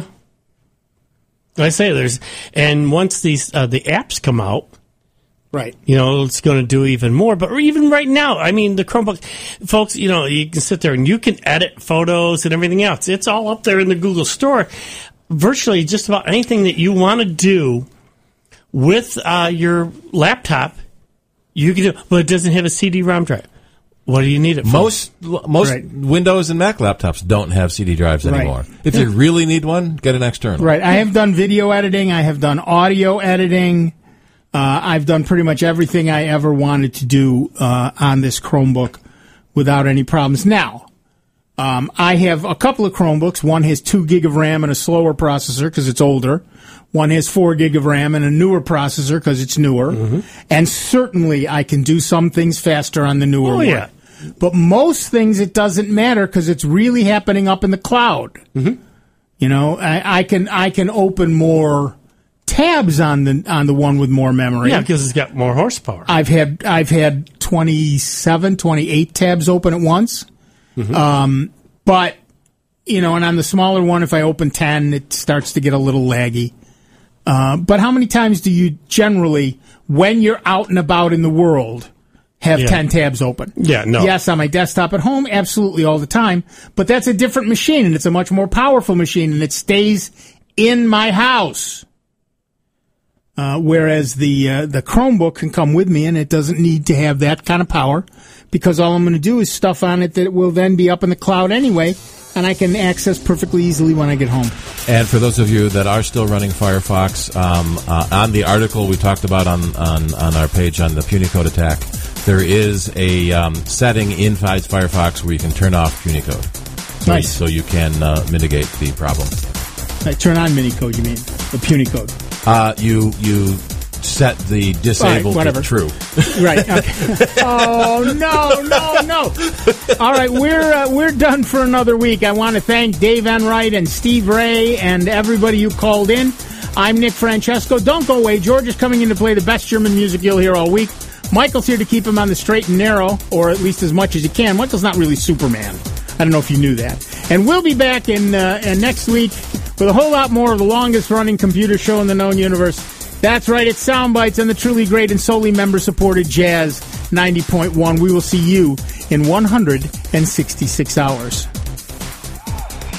I say and once these the apps come out, right? It's going to do even more. But even right now, I mean, the Chromebook, folks, you can sit there and you can edit photos and everything else. It's all up there in the Google Store. Virtually just about anything that you want to do with your laptop, you can do, but it doesn't have a CD-ROM drive. What do you need it for? Most Windows and Mac laptops don't have CD drives anymore. Right. If you really need one, get an external. Right. I have done video editing. I have done audio editing. I've done pretty much everything I ever wanted to do on this Chromebook without any problems. Now, I have a couple of Chromebooks. One has 2 gig of RAM and a slower processor because it's older. One has 4 gig of RAM and a newer processor because it's newer. Mm-hmm. And certainly I can do some things faster on the newer one. Yeah. But most things it doesn't matter because it's really happening up in the cloud. Mm-hmm. I can open more tabs on the one with more memory. Yeah, because it's got more horsepower. I've had 27, 28 tabs open at once. Mm-hmm. But and on the smaller one, if I open 10, it starts to get a little laggy. But how many times do you generally, when you're out and about in the world, have 10 tabs open? Yeah, no. Yes, on my desktop at home, absolutely all the time. But that's a different machine, and it's a much more powerful machine, and it stays in my house. Whereas the Chromebook can come with me, and it doesn't need to have that kind of power, because all I'm going to do is stuff on it that will then be up in the cloud anyway, and I can access perfectly easily when I get home. And for those of you that are still running Firefox, on the article we talked about on our page on the Punycode attack, there is a setting inside Firefox where you can turn off Punycode. Nice. So you can mitigate the problem. Turn on Minicode, you mean? The Punycode. You set the disabled to true. Right. Okay. Oh no! All right, we're done for another week. I want to thank Dave Enright and Steve Ray and everybody who called in. I'm Nick Francesco. Don't go away. George is coming in to play the best German music you'll hear all week. Michael's here to keep him on the straight and narrow, or at least as much as he can. Michael's not really Superman. I don't know if you knew that. And we'll be back in next week with a whole lot more of the longest-running computer show in the known universe. That's right, it's Soundbites and the truly great and solely member-supported Jazz 90.1. We will see you in 166 hours.